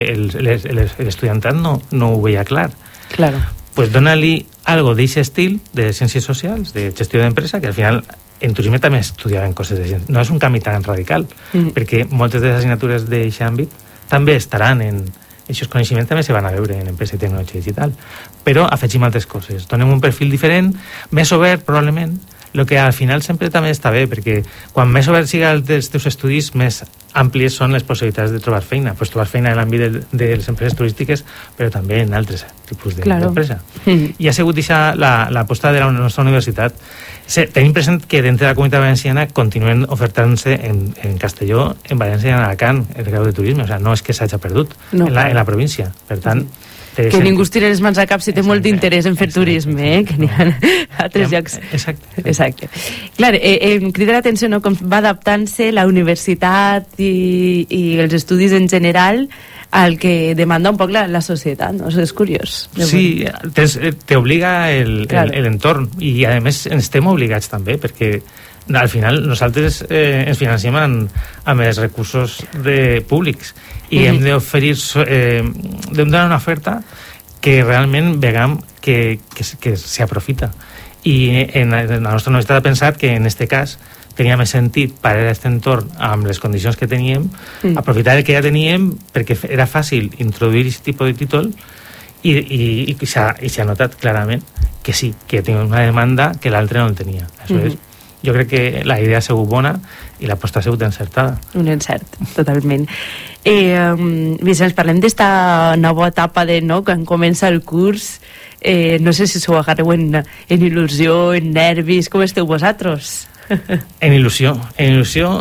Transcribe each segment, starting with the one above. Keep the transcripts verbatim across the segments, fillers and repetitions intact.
l'estudiantat no, no ho veia clar. Claro. Pues dona-li algo d'aquest estil de ciències socials, de gestió d'empresa, que al final en turisme també estudiaven coses de ciències. No és un canvi tan radical, mm. perquè moltes de les assignatures d'aquest àmbit també estaran en... Aquests coneixements també se van a veure en empresa i tecnologia digital. Però afegim altres coses. Donem un perfil diferent, més obert, probablement, el que al final sempre també està bé, perquè quan més obert siga els teus estudis, més àmplies són les possibilitats de trobar feina. Pues trobar feina en l'àmbit de, de les empreses turístiques, però també en altres tipus de, claro. d'empresa. Mm. I ha sigut això l'aposta de la nostra universitat. Se, tenim present que dintre de la comunitat valenciana continuen ofertant-se en, en Castelló, en València i en Alacant el grau de turisme. O sea, no és que s'hagi perdut no, en, la, en la província. Per tant... Mm. Que ser... ningú es tiri les mans a cap si té exacte, molt d'interès en fer exacte, turisme, eh? Que n'hi ha altres ja, llocs. Exacte. Exacte. Clar, eh, em crida l'atenció, no?, com va adaptant-se la universitat i, i els estudis en general al que demanda un poc la, la societat, no? Això és curiós. Sí, t'obliga l'entorn i, a més, ens estem obligats també, perquè al final nosaltres eh, ens financiem amb, amb els recursos de, públics i mm-hmm. hem d'oferir eh, hem de donar una oferta que realment vegam que, que, que s'aprofita i en, en la nostra universitat ha pensat que en aquest cas tenia més sentit parar aquest entorn amb les condicions que teníem, mm. aprofitar el que ja teníem perquè era fàcil introduir aquest tipus de títol i, i, i s'ha notat clarament que sí, que tenia una demanda que l'altre no el tenia. Això mm-hmm. és jo crec que la idea ha sigut bona i l'aposta ha sigut encertada. Un encert, totalment. Eh, um, Vicenç, parlem d'esta nova etapa de, no?, quan comença el curs. Eh, no sé si s'ho agarreu en, en il·lusió, en nervis. Com esteu vosaltres? En il·lusió, en il·lusió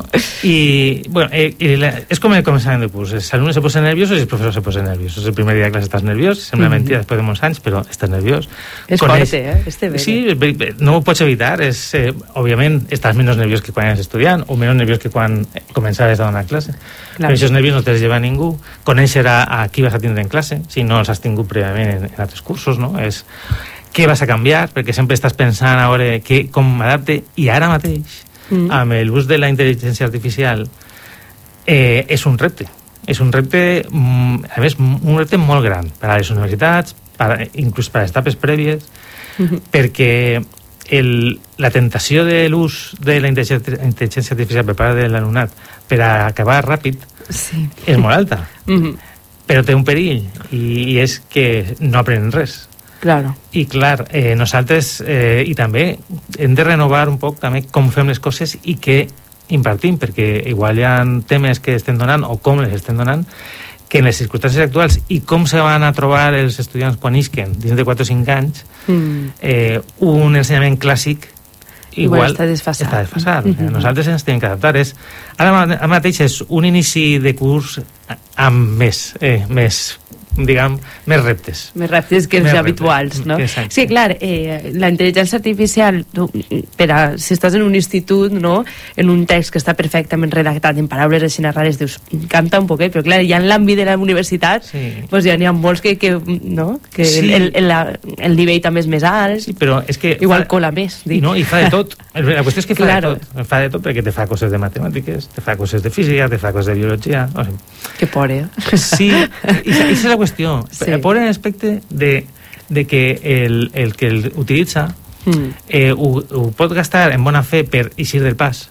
i, bueno, eh, i la, és com el començament de curs, els alumnes se posen nerviosos i els professors se posen nerviosos. El primer dia de classe estàs nerviós, sembla mm-hmm. mentida després de molts anys, però estàs nerviós. És Coneix... fort, eh? Este sí, no ho pots evitar. És, eh, òbviament, estàs menys nerviós que quan eres estudiant o menys nerviós que quan començaves a donar classe. Clar. Però aquests nervios no te'ls lleva ningú. Conèixer a, a qui vas a tindre en classe, si no els has tingut prèviament en, en altres cursos, no? És què vas a canviar, perquè sempre estàs pensant a veure que, com m'adapte, i ara mateix mm. amb l'ús de la intel·ligència artificial eh, és un repte és un repte, a més, un repte molt gran per a les universitats, per, inclús per a les etapes prèvies mm-hmm. perquè el, la tentació de l'ús de la intel·ligència artificial per part de l'alumnat per a acabar ràpid sí. és molt alta mm-hmm. però té un perill i, i és que no aprenen res. Claro. I clar, eh, nosaltres eh, i també hem de renovar un poc també com fem les coses i què impartim, perquè igual hi ha temes que estem donant o com les estem donant que en les circumstàncies actuals i com se van a trobar els estudiants quan isquen dins de quatre o cinc anys mm. eh, un ensenyament clàssic igual, igual està desfasat, està desfasat. Mm-hmm. O sigui, nosaltres ens tenim que adaptar. És, ara mateix és un inici de curs amb més eh, més diguem, més reptes. Més reptes que els habituals, no? Sí, clar, eh, la intel·ligència artificial, tu, per a, si estàs en un institut, no?, en un text que està perfectament redactat en paraules així rares, dius, canta un poquet, però clar, ja en l'àmbit de la universitat, sí. pues ja n'hi ha molts que, que no?, que sí. el, el, el, el nivell també és més alt, sí, però és que igual fa, cola més. Dic. No, i fa de tot. La qüestió és que fa claro. de tot. Fa de tot perquè te fa coses de matemàtiques, te fa coses de física, te fa coses de biologia. O sigui. Que por, eh? Sí, i esa és la qüestió. Sí. Por en aspecte de, de que el, el que el utilitza mm. eh, ho, ho pot gastar en bona fe per eixir del pas,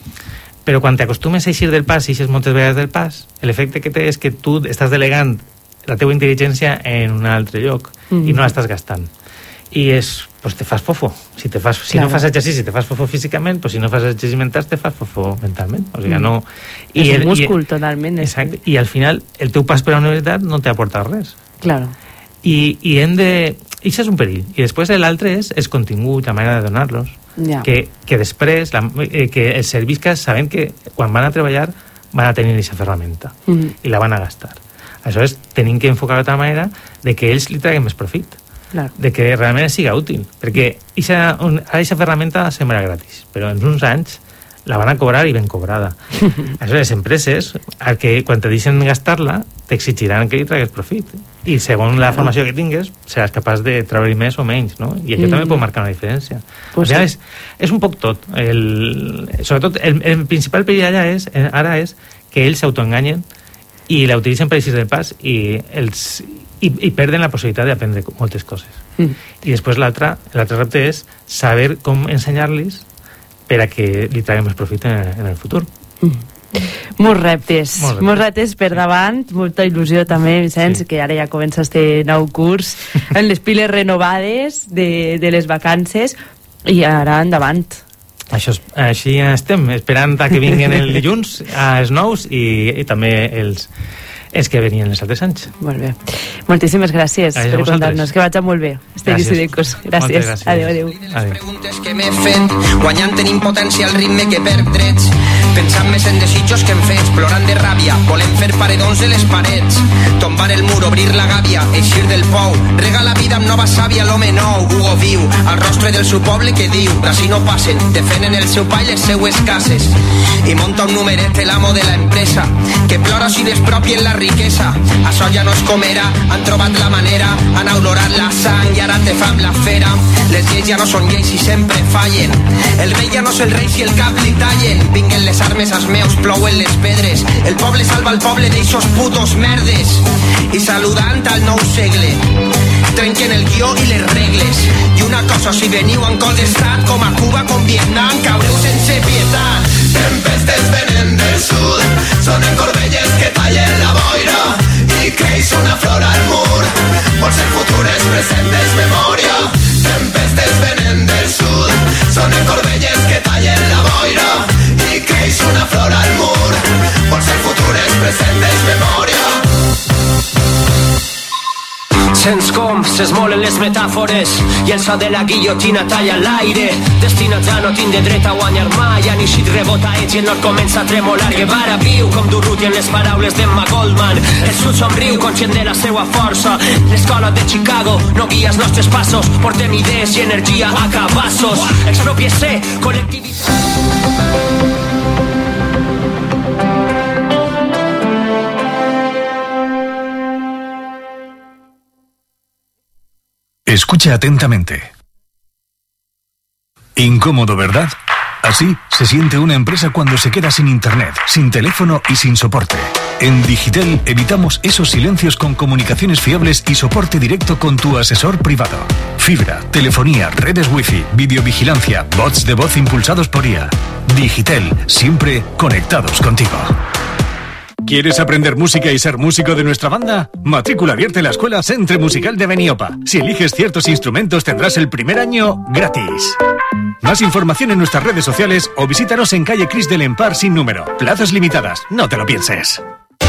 però quan t'acostumes a eixir del pas i eixes moltes vegades del pas, l'efecte que té és que tu estàs delegant la teva intel·ligència en un altre lloc mm. i no l'estàs gastant i és, pues te fas fofo si, te fas, si claro. no fas exercici te fas fofo físicament, pues si no fas exercici mentals te fas fofo mentalment, o sigui, mm. no i és el, un múscul, i, totalment exacte, i al final el teu pas per a la universitat no t'ha aportat res claro. i, i hem de i això és un perill, i després l'altre és el contingut, la manera de donar-los ja. que, que després la, eh, que els servisques saben que quan van a treballar van a tenir aquesta ferramenta mm. i la van a gastar, aleshores tenim que enfocar d'altra manera de que ells li traguen més profit claro. De que realment siga útil perquè aquesta ferramenta sembla gratis però en uns anys la van a cobrar i ben cobrada. Això les empreses, al que quan te deixen gastar-la, t'exigiran que li tragues profit. I segons la formació que tingues, seràs capaç de treure més o menys, no? I això mm. també pot marcar una diferència. Pues o sigui, sí. és, és un poc tot. El, sobretot, el, el principal perill allà és, ara és que ells s'autoenganyen i la utilitzen per així del pas i, els, i, i perden la possibilitat d'aprendre moltes coses. Mm. I després l'altre l'altre repte és saber com ensenyar-los per a que li traguem més profit en, en el futur. Mm. Molts reptes, molts reptes, molts reptes per davant, molta il·lusió també, Vicenç, sí. que ara ja comença este nou curs en les piles renovades de, de les vacances i ara endavant. Això és, així estem, esperant que vinguin el dilluns els nous i, i també els, els que venien els altres anys. Molt bé. Moltíssimes gràcies, gràcies per contar-nos, que vaig molt bé. Gràcies. gràcies. gràcies. Adéu, adéu. adéu. Les preguntes que m'he fet, guanyant en impotència el ritme que perd drets, pensant més en desitjos que en fets, plorant de ràbia, volem fer paredons de les parets, tombar el mur, obrir la gàbia, eixir del pou, rega la vida amb nova sàvia, l'home nou, Hugo viu, al rostre del seu poble que diu, d'ací no passen, defenen el seu pa i les seues cases, i monta un numeret l'amo de la empresa, que plora si despropien la riquesa, això ja no es comerà, han trobat la manera, han olorat la sang i ara te fam la fera, les lleis ja no són lleis i sempre fallen, el rei ja no és el rei si el cap li tallen, vinguen les armes als meus, plouen les pedres, el poble salva el poble d'eixos putos merdes, i saludant al nou segle, trenquen el guió i les regles, i una cosa, si veniu en col d'estat, com a Cuba, com Vietnam, caureu sense pietat. Tempestes venen del sud, sonen corbelles que tallen la boira, i creix una flor al mur, por ser futures presentes memòria. Tempestes venen del sud, sonen corbelles que tallen la boira, i creix una flor al mur, por ser futures presentes memòria. Sents com s'esmolen les metàfores i el so de la guillotina talla l'aire, destinats a no tindre dret a guanyar mai, han eixit rebotaets i el nord comença a tremolar. Guevara viu com Durruti en les paraules d'Emma Goldman, el sud somriu conscient de la seua força, l'escola de Chicago no guia els nostres passos, portem idees i energia a cabassos, expropiese, col·lectivitat. Escucha atentamente. Incómodo, ¿verdad? Así se siente una empresa cuando se queda sin internet, sin teléfono y sin soporte. En Digitel evitamos esos silencios con comunicaciones fiables y soporte directo con tu asesor privado. Fibra, telefonía, redes wifi, videovigilancia, bots de voz impulsados por I A. Digitel, siempre conectados contigo. ¿Quieres aprender música y ser músico de nuestra banda? Matrícula abierta en la Escuela Centre Musical de Beniopa. Si eliges ciertos instrumentos tendrás el primer año gratis. Más información en nuestras redes sociales o visítanos en calle Cris del Empar sin número. Plazas limitadas, no te lo pienses.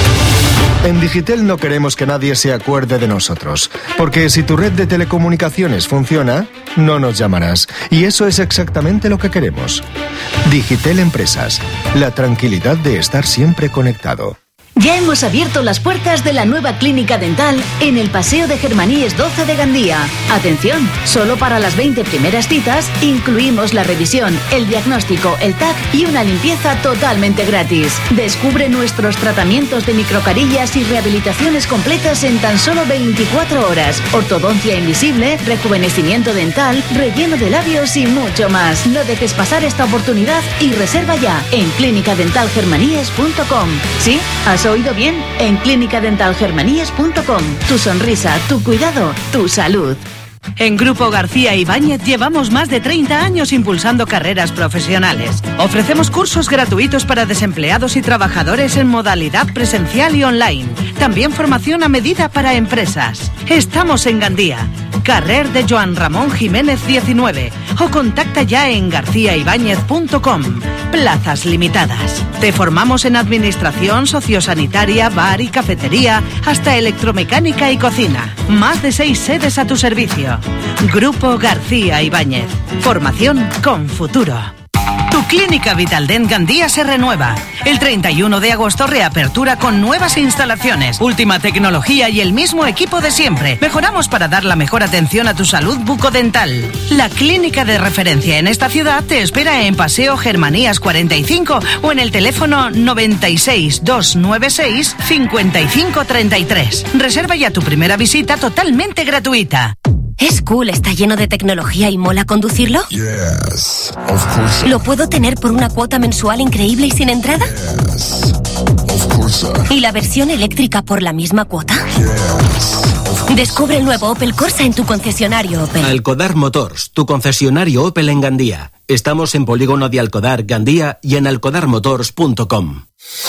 En Digitel no queremos que nadie se acuerde de nosotros, porque si tu red de telecomunicaciones funciona, no nos llamarás. Y eso es exactamente lo que queremos. Digitel Empresas, la tranquilidad de estar siempre conectado. Ya hemos abierto las puertas de la nueva clínica dental en el Paseo de Germaníes doce de Gandía. Atención, solo para las veinte primeras citas incluimos la revisión, el diagnóstico, el T A C y una limpieza totalmente gratis. Descubre nuestros tratamientos de microcarillas y rehabilitaciones completas en tan solo veinticuatro horas. Ortodoncia invisible, rejuvenecimiento dental, relleno de labios y mucho más. No dejes pasar esta oportunidad y reserva ya en clínica dental germaníes punto com. ¿Sí? ¿Has oído bien? En clínica dental germaníes punto com. Tu sonrisa, tu cuidado, tu salud. En Grupo García Ibáñez llevamos más de treinta años impulsando carreras profesionales. Ofrecemos cursos gratuitos para desempleados y trabajadores en modalidad presencial y online. También formación a medida para empresas. Estamos en Gandía, carrer de Joan Ramón Jiménez diecinueve, o contacta ya en garcía ibáñez punto com. Plazas limitadas. Te formamos en administración, sociosanitaria, bar y cafetería, hasta electromecánica y cocina. Más de seis sedes a tu servicio. Grupo García Ibáñez. Formación con futuro. Tu clínica Vitaldent Gandía se renueva. El treinta y uno de agosto reapertura con nuevas instalaciones, última tecnología y el mismo equipo de siempre. Mejoramos para dar la mejor atención a tu salud bucodental. La clínica de referencia en esta ciudad te espera en Paseo Germanías cuarenta y cinco o en el teléfono noventa y seis, doscientos noventa y seis, cincuenta y cinco treinta y tres. Reserva ya tu primera visita totalmente gratuita. ¿Es cool, está lleno de tecnología y mola conducirlo? Yes, of course. ¿Lo puedo tener por una cuota mensual increíble y sin entrada? Yes, of course. Corsa. ¿Y la versión eléctrica por la misma cuota? Yes. Descubre el nuevo Opel Corsa en tu concesionario Opel. Alcodar Motors, tu concesionario Opel en Gandía. Estamos en Polígono de Alcodar, Gandía y en alcodar motors punto com.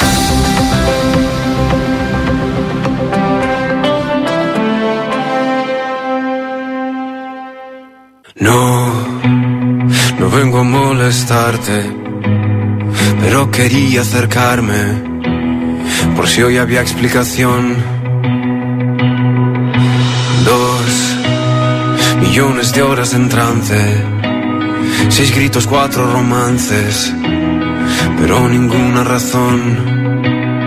No, no vengo a molestarte, pero quería acercarme, por si hoy había explicación. Dos millones de horas en trance, seis gritos, cuatro romances, pero ninguna razón.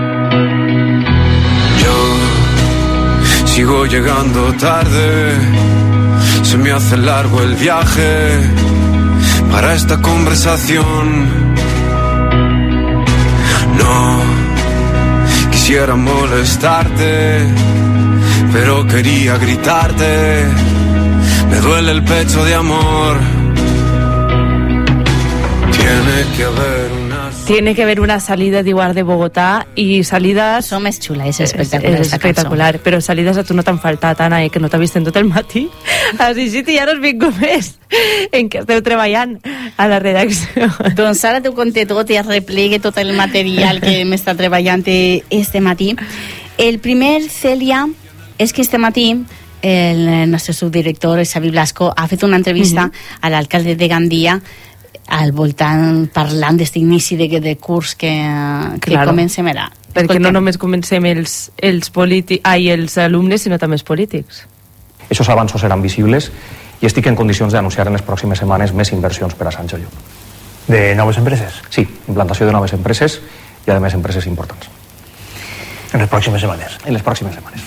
Yo sigo llegando tarde, se me hace largo el viaje para esta conversación. No quisiera molestarte, pero quería gritarte. Me duele el pecho de amor. Tiene que haber una... Tiene que haber una salida d'Iguar de Bogotà i salides... Som més xula, és espectacular. És espectacular, però salides a tu no t'han faltat, Anna, eh, que no t'ha vist en tot el matí. Així sí, ja no es vinc més en què esteu treballant a la redacció. Doncs ara t'ho conté tot i replegue tot el material que m'està treballant este matí. El primer, Cèlia, és que este matí el nostre subdirector, Xavi Blasco, ha fet una entrevista uh-huh. a l'alcalde de Gandia al voltant, parlant d'aquest inici de, de curs que, que claro. comencem ara. Perquè no només comencem els, els, politi- ai, els alumnes, sinó també els polítics. Esos avanços seran visibles i estic en condicions d'anunciar en les pròximes setmanes més inversions per a Sancho Llop. De noves empreses? Sí, implantació de noves empreses i a més empreses importants. En les pròximes setmanes? En les pròximes setmanes.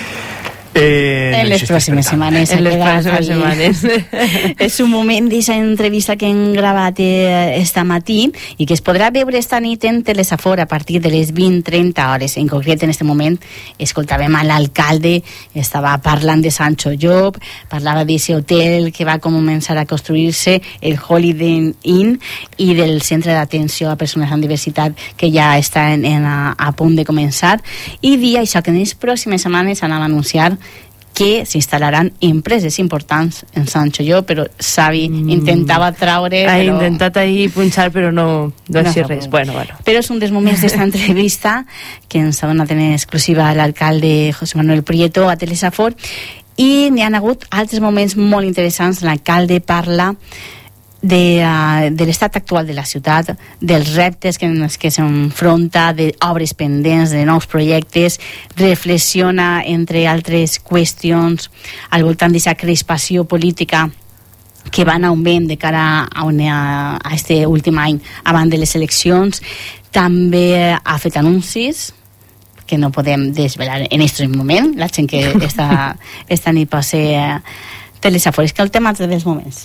Eh, en les pròximes setmanes. En les pròximes setmanes. És un moment d'aquesta entrevista que hem gravat eh, esta matí i que es podrà veure esta nit en Telesafor a partir de les vint trenta hores. En concret, en aquest moment, escoltàvem a l'alcalde, estava parlant de Sancho Llop, parlava d'aquest hotel que va començar a construir-se, el Holiday Inn, i del centre d'atenció a persones amb diversitat que ja està en, en, a, a punt de començar, i dir això que en les pròximes setmanes anava a anunciar que s'instal·laran empreses importants en Sancho Llop, però Xavi mm. intentava traure... Ha però... intentat ahir punxar, però no, no, no sé res. Bueno, bueno. Però és un dels moments d'esta entrevista que ens ha donat en exclusiva l'alcalde José Manuel Prieto a Telesafor, i n'hi ha hagut altres moments molt interessants. L'alcalde parla de, uh, de l'estat actual de la ciutat, dels reptes que, que s'enfronta, d'obres pendents, de nous projectes, reflexiona, entre altres qüestions, al voltant d'aquesta crispació política que va en augment de cara a, una, a este últim any abans de les eleccions. També ha fet anuncis que no podem desvelar en aquest moment, la gent que està, està ni passe Telesafor. És que el tema dels moments.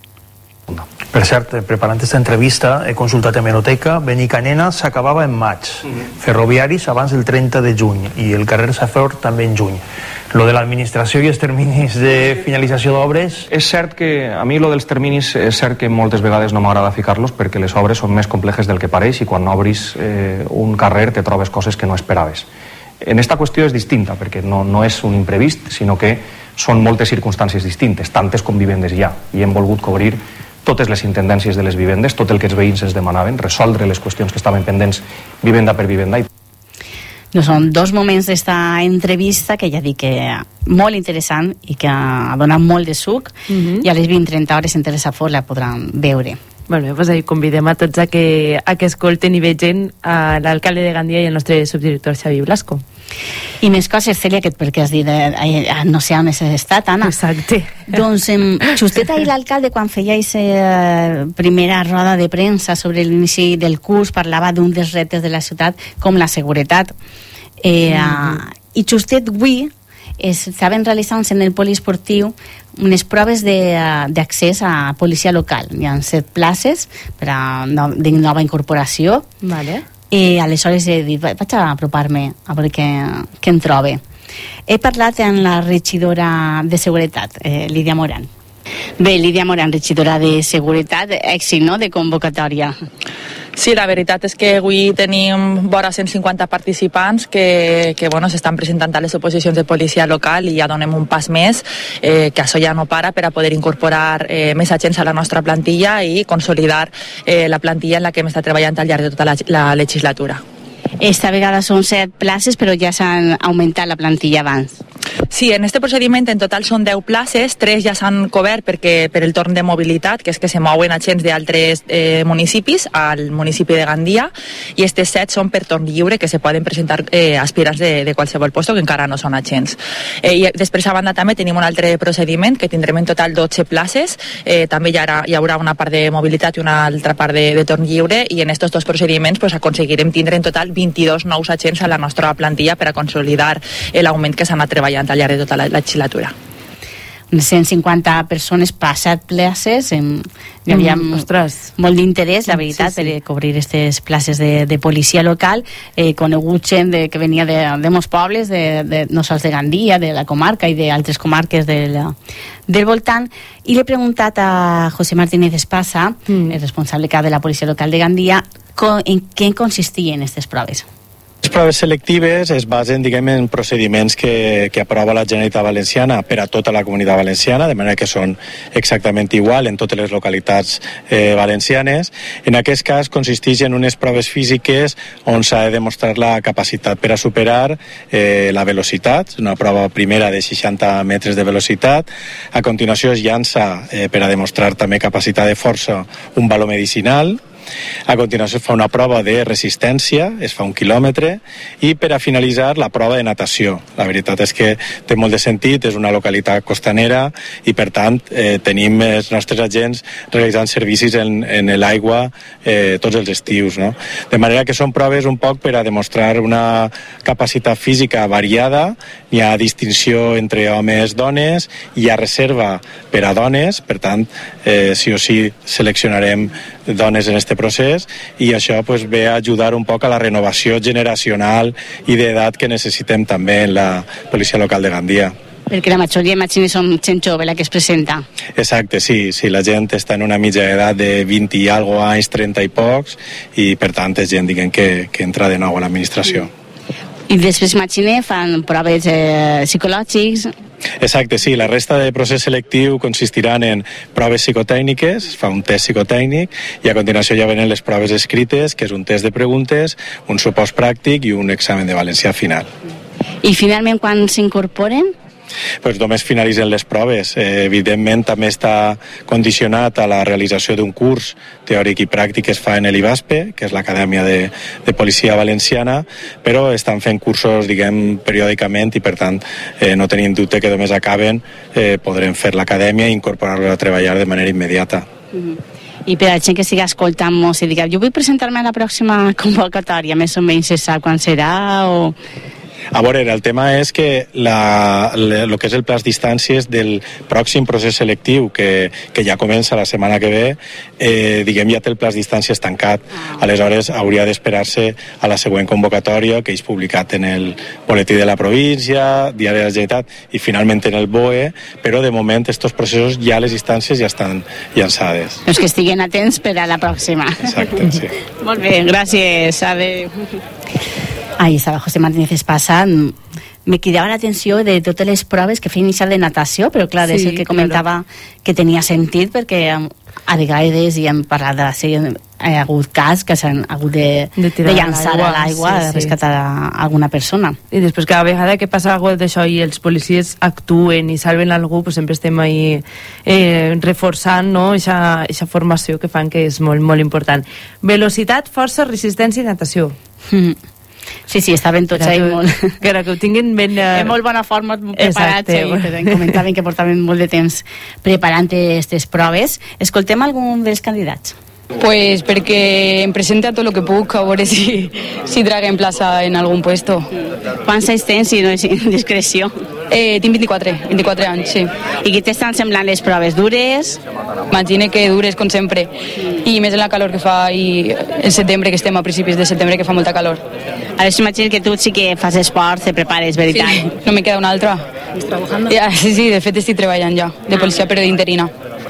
Per cert, preparant aquesta entrevista he consultat Hemeroteca. Benicanena s'acabava en maig, mm-hmm. Ferroviaris abans del trenta de juny i el carrer Safor també en juny. Lo de l'administració i els terminis de finalització d'obres... És cert que, a mi lo dels terminis, és cert que moltes vegades no m'agrada ficar-los perquè les obres són més complejes del que pareix i quan obris eh, un carrer te trobes coses que no esperaves. En esta qüestió és distinta perquè no, no és un imprevist, sinó que són moltes circumstàncies distintes, tantes com vivendes hi ha, i hem volgut cobrir totes les intendències de les vivendes, tot el que els veïns ens demanaven, resoldre les qüestions que estaven pendents vivenda per vivenda. No, són dos moments d'esta entrevista que ja dic que molt interessant i que ha donat molt de suc, uh-huh. i a les vint trenta hores en Telesafor la podran veure. Molt bé, doncs ahí convidem a tots a que, a que escolten i vegin a l'alcalde de Gandia i el nostre subdirector Xavi Blasco. I més coses, Cèlia, que perquè has dit eh, no sé on has estat, Anna. Exacte. Doncs eh, justet ahir l'alcalde, quan feia aquesta eh, primera roda de premsa sobre l'inici del curs, parlava d'un dels reptes de la ciutat com la seguretat. Eh, mm-hmm. I justet avui estaven realitzant-se en el poliesportiu unes proves d'accés a policia local. Hi ha set places per a no, de nova incorporació. Vale. I aleshores he dit, vaig a apropar-me a veure què, què em trobe. He parlat amb la regidora de Seguretat, eh, Lídia Moran. Bé, Lídia Moran, regidora de Seguretat, èxit, no?, de convocatòria. Sí, la veritat és que avui tenim vora cent cinquanta participants que, que bueno, s'estan presentant a les oposicions de policia local i ja donem un pas més, eh, que això ja no para per a poder incorporar eh, més agents a la nostra plantilla i consolidar eh, la plantilla en la que hem estat treballant al llarg de tota la, la legislatura. Esta vegada són set places, però ja s'han augmentat la plantilla abans. Sí, en este procediment en total són deu places, tres ja s'han cobert perquè, per el torn de mobilitat, que és que se mouen agents d'altres eh, municipis al municipi de Gandia, i aquestes set són per torn lliure, que se poden presentar eh, aspirants de, de qualsevol lloc que encara no són agents. Eh, I després, a banda, també tenim un altre procediment, que tindrem en total dotze places, eh, també hi haurà, hi haurà una part de mobilitat i una altra part de, de torn lliure, i en aquests dos procediments pues, aconseguirem tindre en total vint-i-dos nous agents a la nostra plantilla per a consolidar l'augment que s'ha anat treballant al llarg de tota la legislatura. cent cinquanta persones per set places, hi havia mm, molt d'interès, la veritat, sí, sí. per cobrir aquestes places de, de policia local, eh, conegut gent de, que venia de, de molts pobles, de, de, no sols de Gandia, de la comarca i d'altres comarques de la, del voltant, i l'he preguntat a José Martínez Espasa, mm. el responsable de la policia local de Gandia, en què consistien aquestes proves. Les proves selectives es basen, diguem, en procediments que, que aprova la Generalitat Valenciana per a tota la Comunitat Valenciana, de manera que són exactament igual en totes les localitats eh, valencianes. En aquest cas consisteix en unes proves físiques on s'ha de demostrar la capacitat per a superar eh, la velocitat, una prova primera de seixanta metres de velocitat. A continuació es llança eh, per a demostrar també capacitat de força un baló medicinal. A continuació es fa una prova de resistència, es fa un quilòmetre, i per a finalitzar la prova de natació. La veritat és que té molt de sentit, és una localitat costanera i per tant eh, tenim els nostres agents realitzant servicis en, en l'aigua eh, tots els estius, no? De manera que són proves un poc per a demostrar una capacitat física variada, hi ha distinció entre homes i dones, hi ha reserva per a dones, per tant eh, sí o sí seleccionarem dones en este procés, i això pues, ve a ajudar un poc a la renovació generacional i d'edat que necessitem també en la policia local de Gandia. Perquè la majoria, imagino, són gent jove la que es presenta. Exacte, sí, sí, la gent està en una mitja edat de vint i algo anys, trenta i pocs, i per tant és gent, diguem, que, que entra de nou a l'administració. I després, imagino, fan proves eh, psicològics. Exacte, sí, la resta de procés selectiu consistiran en proves psicotècniques, es fa un test psicotècnic, i a continuació ja venen les proves escrites, que és un test de preguntes, un supòs pràctic i un examen de valencià final. I finalment, quan s'incorporen? Pues només finalitzen les proves. Eh, evidentment també està condicionat a la realització d'un curs teòric i pràctic que es fa en l'IVASPE, que és l'Acadèmia de, de Policia Valenciana, però estan fent cursos, diguem, periòdicament, i per tant eh, no tenim dubte que només acaben eh, podrem fer l'acadèmia i incorporar-los a treballar de manera immediata. Mm-hmm. I per a la gent que siga escoltant-nos i diga, jo vull presentar-me a la pròxima convocatòria, més o menys se sap quan serà o... A veure, el tema és que la, la, el que és el pla distàncies del pròxim procés selectiu, que, que ja comença la setmana que ve, eh, diguem, ja té el pla distàncies tancat. Aleshores, hauria d'esperar-se a la següent convocatòria, que és publicat en el boletí de la província, diari de la Generalitat, i finalment en el B O E, però de moment estos processos ja les distàncies ja estan llançades. Doncs que estiguen atents per a la pròxima. Exacte, sí. Molt bé, gràcies. Adéu. Ahí estava José Martínez Espasa. Me cridava l'atenció de totes les proves que feia inicial de natació, però clar, sí, és el que comentava, claro, que tenia sentit, perquè a vegades hi hem parlat de la sèrie, hi ha hagut cas que s'han hagut de, de, de llançar a l'aigua, sí, de rescatar sí. alguna persona. I després cada vegada que passa alguna cosa d'això i els policies actuen i salven algú, pues sempre estem ahí eh, reforçant, no, aquesta formació que fan, que és molt, molt important. Velocitat, força, resistència i natació. Mm. Sí, sí, estaven tots ahí molt... Que era que ho tinguin ben... Uh... En molt bona forma, preparats, i eh, comentaven que portaven molt de temps preparant aquestes proves. Escoltem algun dels candidats. Pues perquè em presente a tot el que puc, a veure si, si traguen plaça en algun puesto. Quants anys tens, si no és indiscreció? Eh, tinc vint-i-quatre, vint-i-quatre anys, sí. I què t'estan semblant les proves? Dures? Imagina que dures, com sempre. I més en la calor que fa, i el setembre, que estem a principis de setembre, que fa molta calor. Ara imagino que tu sí que fas esport, te prepares, veritat? Sí, no me queda una altra. ¿Estás trabajando? Ja, sí, sí, de fet estic treballant ja, de policia, però d'interina.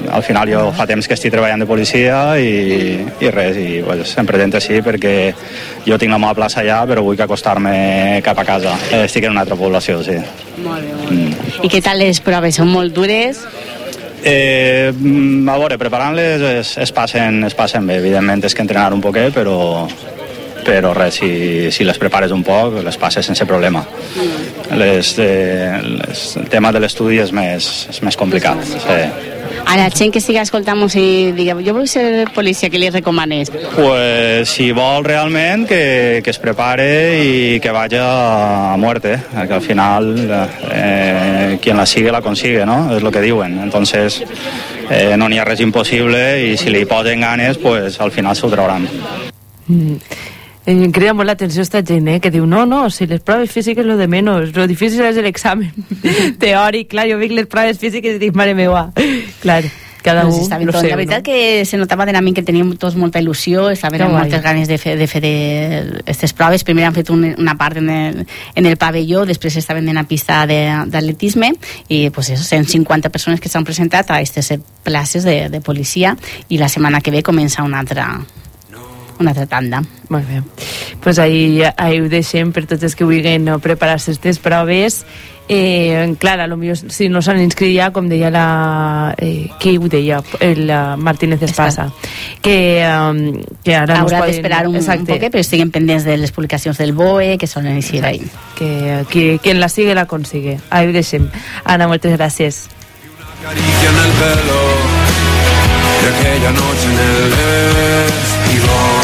al final jo fa temps que estic treballant de policia i, i res, i pues, em presento així perquè jo tinc la meva plaça allà però vull que acostar-me cap a casa. Estic en una altra població, sí. Molt bé, molt bé. Mm. I què tal les proves? Són molt dures? Eh, a veure, preparant-les es, es, passen, es passen bé, evidentment és que entrenar un poquet, però però res, si, si les prepares un poc les passes sense problema. Les, eh, les, el tema de l'estudi és més, és més complicat. Sí. A la gent que siga escoltant-nos i diga jo vull ser policia, què li recomanes? Pues si vol realment que, que es prepare i que vaya a muerte, que al final eh, quien la sigue la consigue, ¿no? Es lo que diuen. Entonces eh, no n'hi ha res impossible i si li posen ganes pues al final s'ho trauran. Mm. Em crida molt l'atenció esta gent, eh, que diu, no, no, si les proves físiques lo de menos, lo difícil és l'examen teòric. Clar, jo veig les proves físiques i dic, mare meva, clar, cada pues un, no tot. sé. La veritat no? Que se notava de mi que teníem tots molta il·lusió, estaven amb moltes ganes de fer, de fer aquestes proves. Primer han fet un, una part en el, en el pavelló, després estaven en la pista d'atletisme i pues eso, cent cinquanta persones que s'han presentat a aquestes places de, de policia i la setmana que ve comença una altra una altra tanda. Molt bé. Pues ahí, ahí ho deixem per tots els que vulguin no, preparar-se aquestes proves. Eh, clar, a lo millor si no s'han inscrit ja, com deia la... Eh, qui ho deia? El uh, Martínez Espasa. Que, um, que ara haurà poden... d'esperar un, un poquet, però estiguen pendents de les publicacions del B O E, que són així d'ahí. Que, que quien la sigue la consigue. Ahí ho deixem. Ana, moltes gràcies. Acaricia en el pelo de aquella noche en el vestidor.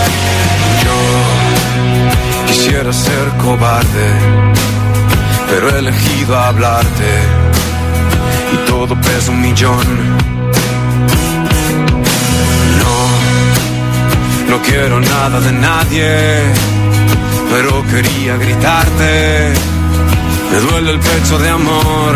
Yo quisiera ser cobarde, pero he elegido hablarte y todo pesa un millón. No, no quiero nada de nadie, pero quería gritarte. Me duele el pecho de amor.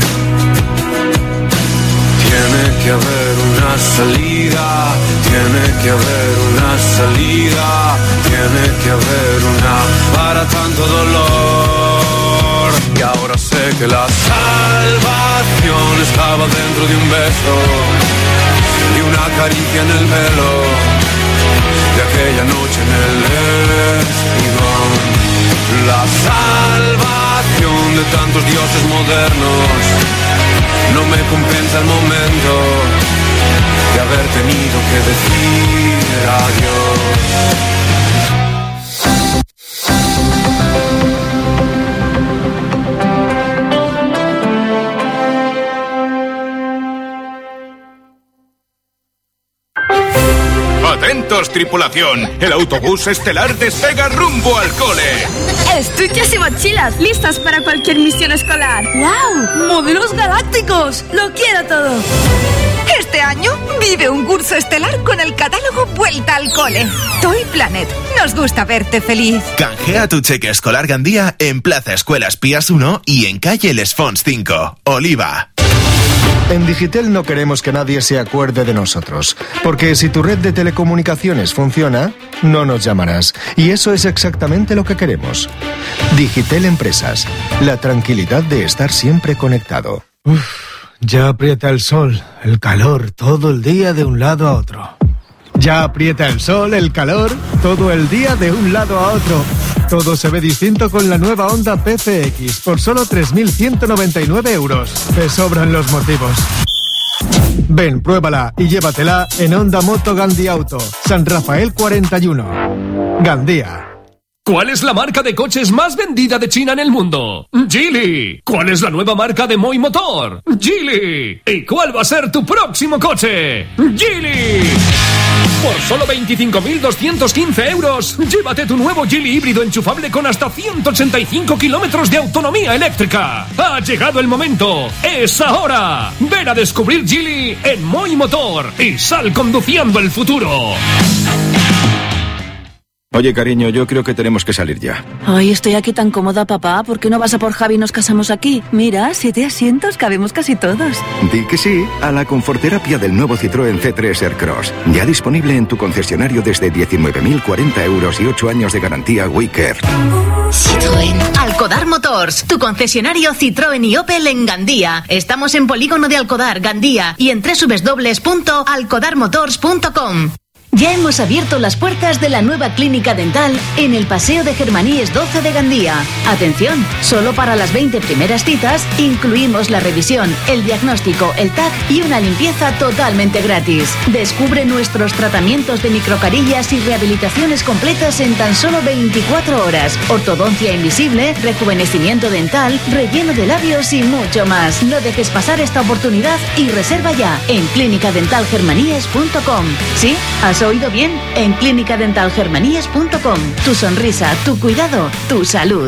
Tiene que haber una salida, tiene que haber una salida, tiene que haber una para tanto dolor. Y ahora sé que la salvación estaba dentro de un beso, de una caricia en el pelo, de aquella noche en el espigón. La salvación de tantos dioses modernos no me compensa el momento de haber tenido que decir adiós. Atentos, tripulación. El autobús estelar despega rumbo al cole. Estuches y mochilas, listas para cualquier misión escolar. ¡Wow! ¡Modelos galácticos! ¡Lo quiero todo! Este año vive un curso estelar con el catálogo Vuelta al Cole. Toy Planet. Nos gusta verte feliz. Canjea tu cheque escolar Gandía en Plaza Escuelas Pías uno y en calle Les Fonts cinco, Oliva. En Digitel no queremos que nadie se acuerde de nosotros, porque si tu red de telecomunicaciones funciona, no nos llamarás. Y eso es exactamente lo que queremos. Digitel Empresas, la tranquilidad de estar siempre conectado. Uf, ya aprieta el sol, el calor, todo el día de un lado a otro. Ya aprieta el sol, el calor, todo el día de un lado a otro. Todo se ve distinto con la nueva Honda P C X por solo tres mil ciento noventa y nueve euros. Te sobran los motivos. Ven, pruébala y llévatela en Honda Moto Gandía Auto, San Rafael cuarenta y uno. Gandía. ¿Cuál es la marca de coches más vendida de China en el mundo? Geely. ¿Cuál es la nueva marca de Moi Motor? Geely. ¿Y cuál va a ser tu próximo coche? Geely. Por solo veinticinco mil doscientos quince euros, llévate tu nuevo Geely híbrido enchufable con hasta ciento ochenta y cinco kilómetros de autonomía eléctrica. Ha llegado el momento. ¡Es ahora! Ven a descubrir Geely en Moi Motor y sal conduciendo el futuro. Oye, cariño, yo creo que tenemos que salir ya. Ay, estoy aquí tan cómoda, papá. ¿Por qué no vas a por Javi y nos casamos aquí? Mira, siete asientos, cabemos casi todos. Di que sí a la conforterapia del nuevo Citroën C tres Aircross. Ya disponible en tu concesionario desde diecinueve mil cuarenta euros y ocho años de garantía WeCare. Citroën. Alcodar Motors, tu concesionario Citroën y Opel en Gandía. Estamos en Polígono de Alcodar, Gandía, y en doble u doble u doble u punto alcodar motors punto com. Ya hemos abierto las puertas de la nueva clínica dental en el Paseo de Germaníes doce de Gandía. Atención, solo para las veinte primeras citas incluimos la revisión, el diagnóstico, el T A C y una limpieza totalmente gratis. Descubre nuestros tratamientos de microcarillas y rehabilitaciones completas en tan solo veinticuatro horas. Ortodoncia invisible, rejuvenecimiento dental, relleno de labios y mucho más. No dejes pasar esta oportunidad y reserva ya en clínica dental germaníes punto com. ¿Sí? ¿Has oído bien? En clínica dental germaníes punto com. Tu sonrisa, tu cuidado, tu salud.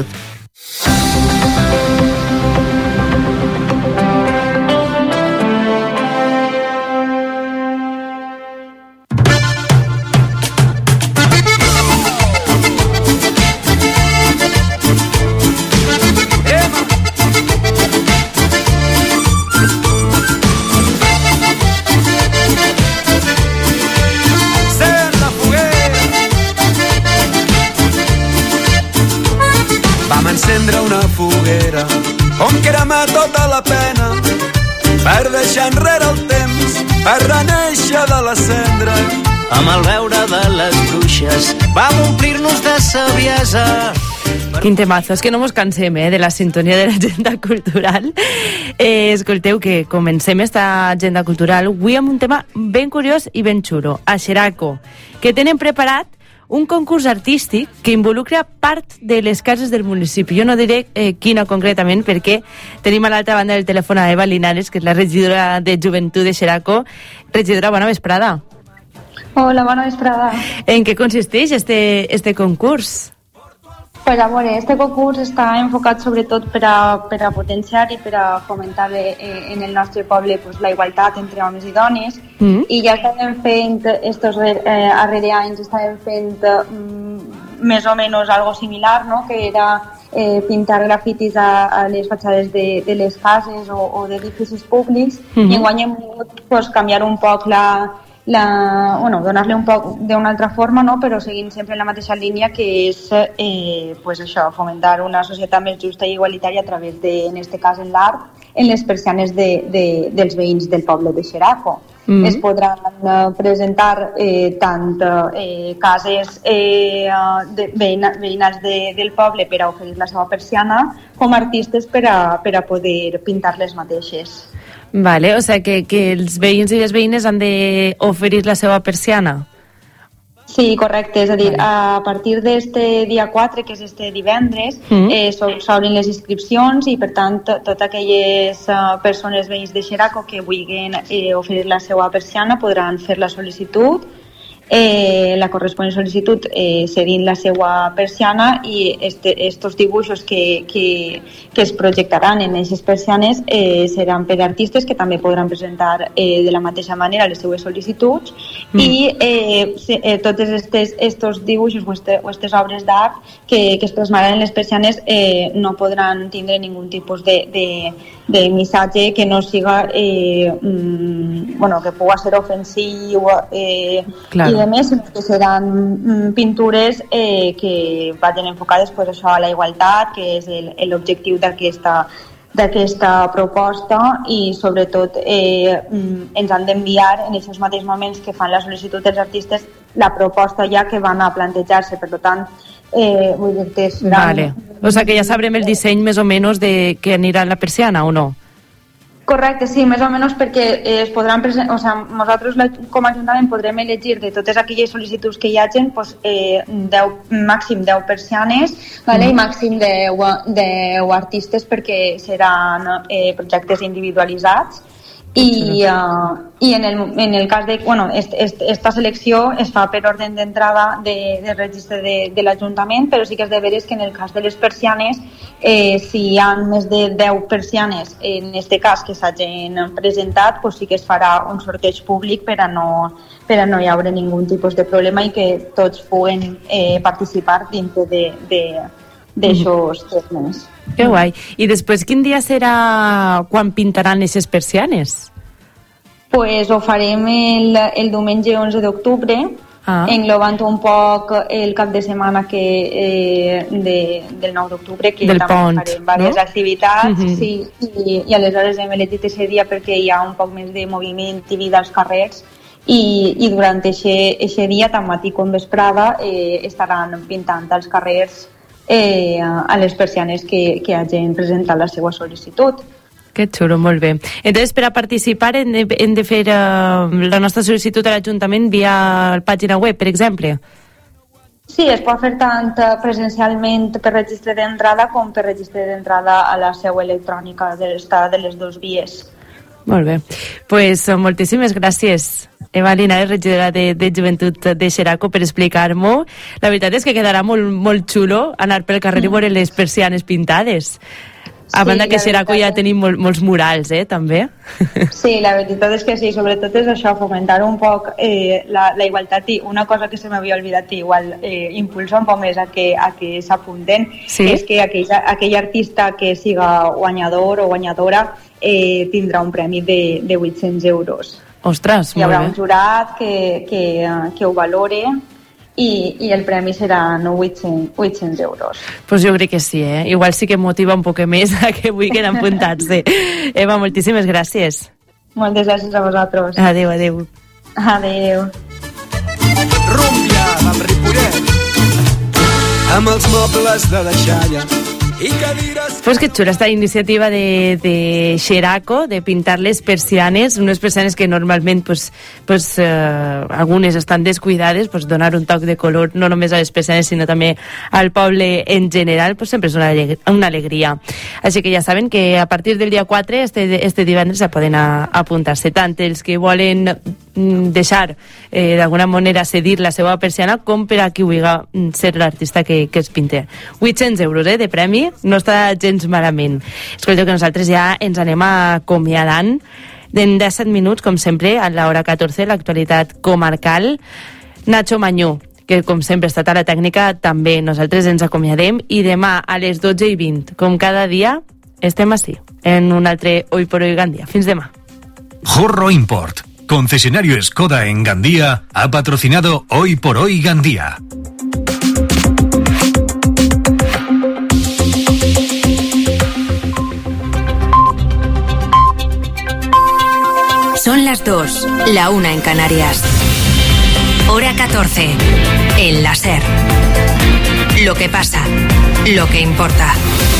Encendre una foguera on crema tota la pena per deixar enrere el temps, per renéixer de la cendra. Amb el veure de les bruixes vam omplir-nos de saviesa. Quin temazo, és que no mos cansem eh, de la sintonia de l'agenda cultural. Eh, escolteu que comencem esta agenda cultural avui amb un tema ben curiós i ben xulo, a Xeraco, que tenen preparat un concurs artístic que involucra part de les cases del municipi. Jo no diré eh, quina concretament, perquè tenim a l'altra banda del telèfon a Eva Linares, que és la regidora de Joventut de Xeraco. Regidora, bona vesprada. Hola, bona vesprada. En què consisteix este, este concurs? Pues a veure, este concurs està enfocat sobretot per a, per a potenciar i per a fomentar eh, en el nostre poble pues, la igualtat entre homes i dones, mm. i ja estàvem fent, estos eh, darrere anys estàvem fent mm, més o menys algo similar, no? Que era eh, pintar grafitis a, a les fatxades de, de les cases o, o d'edificis públics, mm-hmm. i enguany hem volgut pues, canviar un poc la La, bueno, donar-li un poc d'una altra forma, no? Però seguint sempre en la mateixa línia, que és eh, pues això, fomentar una societat més justa i igualitària a través de, en este cas en l'art, en les persianes de, de, dels veïns del poble de Xeraco. Mm-hmm. Es podran uh, presentar eh, tant eh, cases eh, de, veïna, veïnals de, del poble per a oferir la seva persiana, com artistes per a, per a poder pintar les mateixes. Vale, o sea que, que els veïns i les veïnes han d'oferir la seva persiana. Sí, correcte, és a dir, a partir d'este dia quatre, que és este divendres, mm. eh, s'obren les inscripcions i, per tant, totes aquelles uh, persones veïns de Xeraco que vulguin eh, oferir la seva persiana podran fer la sol·licitud, eh, la corresponent sol·licitud eh, cedint la seva persiana, i este, estos dibuixos que, que, que es projectaran en aquestes persianes eh, seran per artistes que també podran presentar eh, de la mateixa manera les seues sol·licituds, mm. i eh, se, eh, tots estes, estos dibuixos o aquestes obres d'art que, que es plasmaran en les persianes eh, no podran tindre ningun tipus de, de, de missatge que no siga eh, mm, bueno, que pugui ser ofensiu eh, claro. I de més, que seran mm, pintures eh, que vagin enfocades pues, això, a la igualtat, que és l'objectiu d'aquesta d'aquesta proposta, i sobretot eh, ens han d'enviar en aquests mateixos moments que fan la sol·licitud dels artistes la proposta ja que van a plantejar-se, per tant eh, vull dir que seran... Vale. O sea que ja sabrem el disseny més o menys de què anirà en la persiana o no? Correcte, sí, més o menys, perquè eh, es podran presentar, o sigui, nosaltres com a Ajuntament podrem elegir de totes aquelles sol·licituds que hi hagin, pues, eh, deu, màxim deu persianes, vale? Mm. I màxim deu, deu artistes, perquè seran eh, projectes individualitzats. I, uh, i en, el, en el cas de, bueno, est, est, esta selecció es fa per ordre d'entrada de, de registre de, de l'Ajuntament, però sí que és de veres que en el cas de les persianes, eh, si hi ha més de deu persianes, en este cas que s'hagin presentat, pues sí que es farà un sorteig públic per a no, per a no hi haure ningú tipus de problema i que tots puguen eh, participar dintre de, de, d'aixòs termes. Que guai. I després, quin dia serà quan pintaran aquestes persianes? Pues ho farem el, el diumenge onze d'octubre, ah. englobant un poc el cap de setmana que, eh, de, del nou d'octubre, que del també pont, farem diverses no? activitats, uh-huh. sí, i, i aleshores hem elegit aquest dia perquè hi ha un poc més de moviment i vida als carrers, i, i durant aquest dia, tant matí com vesprada, eh, estaran pintant als carrers eh, a les persianes que, que hagin presentat la seva sol·licitud. Que xulo, molt bé. Entonces, per a participar hem de, hem de fer uh, la nostra sol·licitud a l'Ajuntament via la pàgina web, per exemple? Sí, es pot fer tant presencialment per registre d'entrada com per registre d'entrada a la seu electrònica, està de les dues vies. Molt bé. Pues moltíssimes gràcies, Eva Linares, regidora de, de Joventut de Xeraco, per explicar-m'ho. La veritat és que quedarà molt, molt xulo anar pel carrer i veure les persianes pintades. A sí, banda que a Xeraco ja tenim mol, molts murals, eh, també. Sí, la veritat és que sí, sobretot és això, fomentar un poc eh, la, la igualtat, i una cosa que se m'havia oblidat, igual eh, impulsa un poc més a que, a que s'apunten, sí? És que aquell, aquell artista que siga guanyador o guanyadora eh, tindrà un premi de, de vuit-cents euros. Ostres, hi haurà molt bé. Un jurat que, que, que ho valore, i, i el premi seran vuit-cents euros. Pues jo crec que sí, eh? Igual sí que motiva un poc més a que vulguin apuntar-se. Eva, moltíssimes gràcies. Moltes gràcies a vosaltres. Adéu, adéu. Adéu. Rúmbia, amb Ripollet, amb els mobles de la Xalla i cadires... Pues que xula esta iniciativa de, de Xeraco, de pintar les persianes, unes persianes que normalment pues, pues, eh, algunes estan descuidades, pues donar un toc de color no només a les persianes sinó també al poble en general, pues sempre és una, aleg una alegria. Així que ja saben que a partir del dia quatre, este, este divendres, ja poden apuntar-se tant els que volen deixar eh, d'alguna manera cedir la seva persiana com per a qui vulgui ser l'artista que, que es pinte. vuit-cents euros eh, de premi, no està gens malament. Escolteu que nosaltres ja ens anem acomiadant. En disset minuts, com sempre, a l'hora catorze, l'actualitat comarcal. Nacho Mañó, que com sempre ha estat a la tècnica, també nosaltres ens acomiadem, i demà a les dotze i vint, com cada dia, estem així, en un altre Hoy por Hoy Gandia. Fins demà. Jorro Import, concesionario Skoda en Gandía, ha patrocinado Hoy por Hoy Gandía. Son las dos, la una en Canarias. Hora catorce, en la SER. Lo que pasa, lo que importa.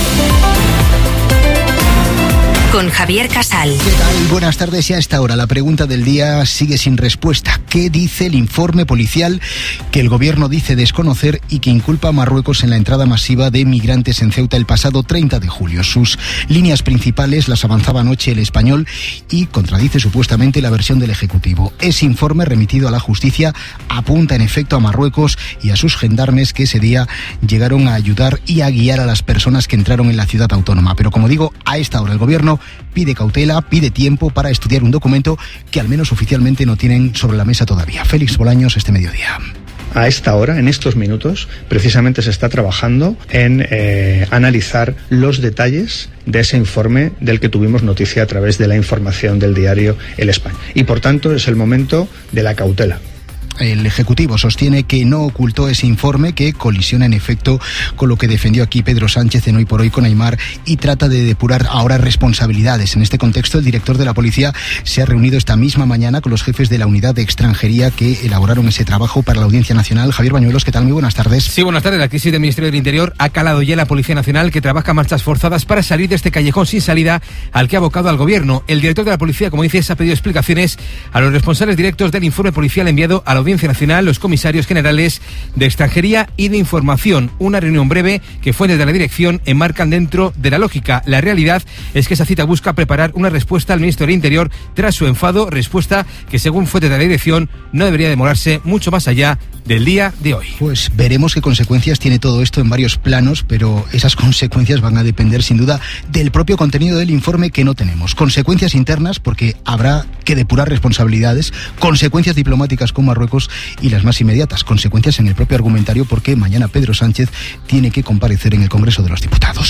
Con Javier Casal. ¿Qué tal? Buenas tardes. Y a esta hora la pregunta del día sigue sin respuesta. ¿Qué dice el informe policial que el gobierno dice desconocer y que inculpa a Marruecos en la entrada masiva de migrantes en Ceuta el pasado treinta de julio? Sus líneas principales las avanzaba anoche El Español y contradice supuestamente la versión del Ejecutivo. Ese informe remitido a la justicia apunta en efecto a Marruecos y a sus gendarmes que ese día llegaron a ayudar y a guiar a las personas que entraron en la ciudad autónoma. Pero como digo, a esta hora el gobierno pide cautela, pide tiempo para estudiar un documento que al menos oficialmente no tienen sobre la mesa todavía. Félix Bolaños, este mediodía. A esta hora, en estos minutos, precisamente se está trabajando en eh, analizar los detalles de ese informe del que tuvimos noticia a través de la información del diario El Español. Y por tanto es el momento de la cautela. El Ejecutivo sostiene que no ocultó ese informe, que colisiona en efecto con lo que defendió aquí Pedro Sánchez en Hoy por Hoy con Aimar, y trata de depurar ahora responsabilidades. En este contexto, el director de la Policía se ha reunido esta misma mañana con los jefes de la unidad de extranjería que elaboraron ese trabajo para la Audiencia Nacional. Javier Bañuelos, ¿qué tal? Muy buenas tardes. Sí, buenas tardes. La crisis del Ministerio del Interior ha calado ya la Policía Nacional, que trabaja marchas forzadas para salir de este callejón sin salida al que ha abocado al Gobierno. El director de la Policía, como dices, ha pedido explicaciones a los responsables directos del informe policial enviado a la Audiencia Nacional, los comisarios generales de Extranjería y de Información. Una reunión breve que fuentes de la dirección enmarcan dentro de la lógica. La realidad es que esa cita busca preparar una respuesta al ministro del Interior tras su enfado, respuesta que según fuentes de la dirección no debería demorarse mucho más allá del día de hoy. Pues veremos qué consecuencias tiene todo esto en varios planos, pero esas consecuencias van a depender sin duda del propio contenido del informe, que no tenemos. Consecuencias internas, porque habrá que depurar responsabilidades, consecuencias diplomáticas con Marruecos lejos y las más inmediatas. Consecuencias en el propio argumentario porque mañana Pedro Sánchez tiene que comparecer en el Congreso de los Diputados.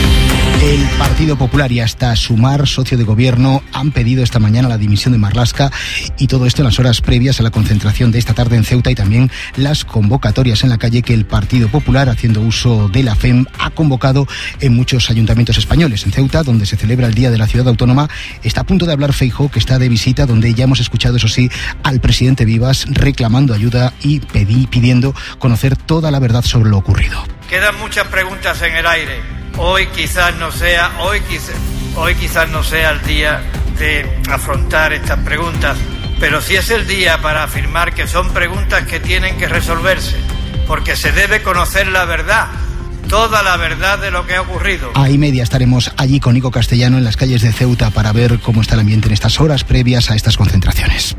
El Partido Popular y hasta Sumar, socio de gobierno, han pedido esta mañana la dimisión de Marlaska y todo esto en las horas previas a la concentración de esta tarde en Ceuta y también las convocatorias en la calle que el Partido Popular, haciendo uso de la F E M, ha convocado en muchos ayuntamientos españoles. En Ceuta, donde se celebra el Día de la Ciudad Autónoma, está a punto de hablar Feijóo, que está de visita, donde ya hemos escuchado, eso sí, al presidente Vivas reclamando ayuda y pedí, pidiendo conocer toda la verdad sobre lo ocurrido. Quedan muchas preguntas en el aire. Hoy quizás no sea, hoy quizás, hoy quizás no sea el día de afrontar estas preguntas, pero sí es el día para afirmar que son preguntas que tienen que resolverse, porque se debe conocer la verdad, toda la verdad de lo que ha ocurrido. A y media estaremos allí con Nico Castellano en las calles de Ceuta para ver cómo está el ambiente en estas horas previas a estas concentraciones.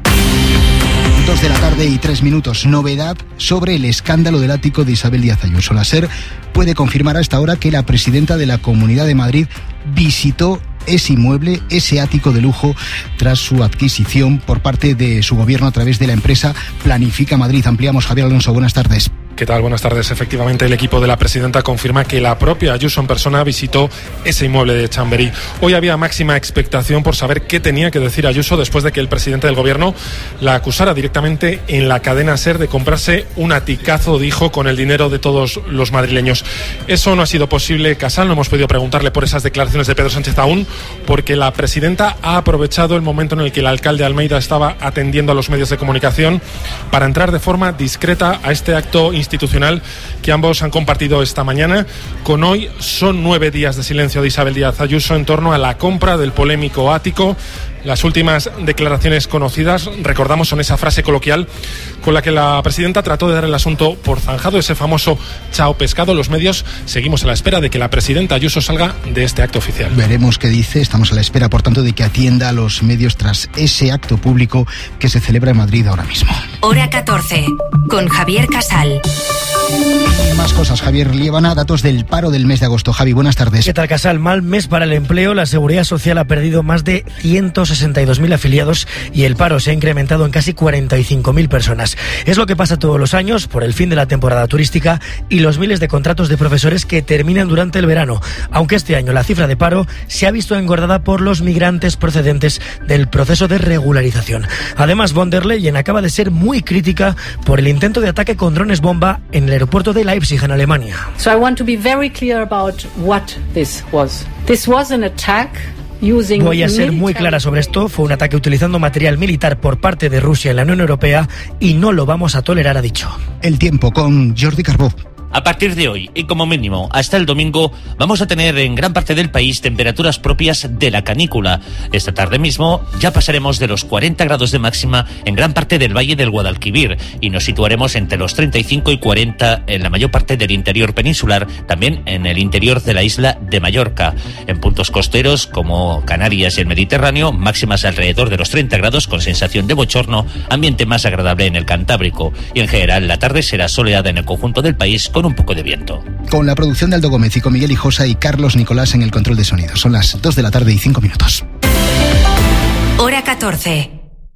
Dos de la tarde y tres minutos. Novedad sobre el escándalo del ático de Isabel Díaz Ayuso. La SER puede confirmar a esta hora que la presidenta de la Comunidad de Madrid visitó ese inmueble, ese ático de lujo, tras su adquisición por parte de su gobierno a través de la empresa Planifica Madrid. Ampliamos, Javier Alonso, buenas tardes. ¿Qué tal? Buenas tardes. Efectivamente, el equipo de la presidenta confirma que la propia Ayuso en persona visitó ese inmueble de Chamberí. Hoy había máxima expectación por saber qué tenía que decir Ayuso después de que el presidente del gobierno la acusara directamente en la cadena SER de comprarse un aticazo, dijo, con el dinero de todos los madrileños. Eso no ha sido posible, Casal. No hemos podido preguntarle por esas declaraciones de Pedro Sánchez aún, porque la presidenta ha aprovechado el momento en el que el alcalde Almeida estaba atendiendo a los medios de comunicación para entrar de forma discreta a este acto institucional que ambos han compartido esta mañana. Con hoy son nueve días de silencio de Isabel Díaz Ayuso en torno a la compra del polémico ático. Las últimas declaraciones conocidas, recordamos, son esa frase coloquial con la que la presidenta trató de dar el asunto por zanjado, ese famoso chao pescado. Los medios seguimos a la espera de que la presidenta Ayuso salga de este acto oficial. Veremos qué dice. Estamos a la espera, por tanto, de que atienda a los medios tras ese acto público que se celebra en Madrid ahora mismo. Hora catorce, con Javier Casal. Y más cosas, Javier Liébana, datos del paro del mes de agosto. Javi, buenas tardes. ¿Qué tal, Casal? Mal mes para el empleo. La Seguridad Social ha perdido más de ciento sesenta y dos mil afiliados y el paro se ha incrementado en casi cuarenta y cinco mil personas. Es lo que pasa todos los años por el fin de la temporada turística y los miles de contratos de profesores que terminan durante el verano, aunque este año la cifra de paro se ha visto engordada por los migrantes procedentes del proceso de regularización. Además, von der Leyen acaba de ser muy crítica por el intento de ataque con drones bomba en el aeropuerto de Leipzig, en Alemania. So I want to be very clear about what this was. This was an attack. Voy a ser muy clara sobre esto. Fue un ataque utilizando material militar por parte de Rusia en la Unión Europea y no lo vamos a tolerar, ha dicho. El tiempo con Jordi Carbó. A partir de hoy, y como mínimo hasta el domingo, vamos a tener en gran parte del país temperaturas propias de la canícula. Esta tarde mismo ya pasaremos de los cuarenta grados de máxima en gran parte del Valle del Guadalquivir y nos situaremos entre los treinta y cinco y cuarenta en la mayor parte del interior peninsular, también en el interior de la isla de Mallorca. En puntos costeros como Canarias y el Mediterráneo, máximas alrededor de los treinta grados con sensación de bochorno, ambiente más agradable en el Cantábrico. Y en general la tarde será soleada en el conjunto del país con un poco de viento. Con la producción de Aldo Gómez y con Miguel Hijosa y Carlos Nicolás en el control de sonido. Son las dos de la tarde y cinco minutos. Hora catorce.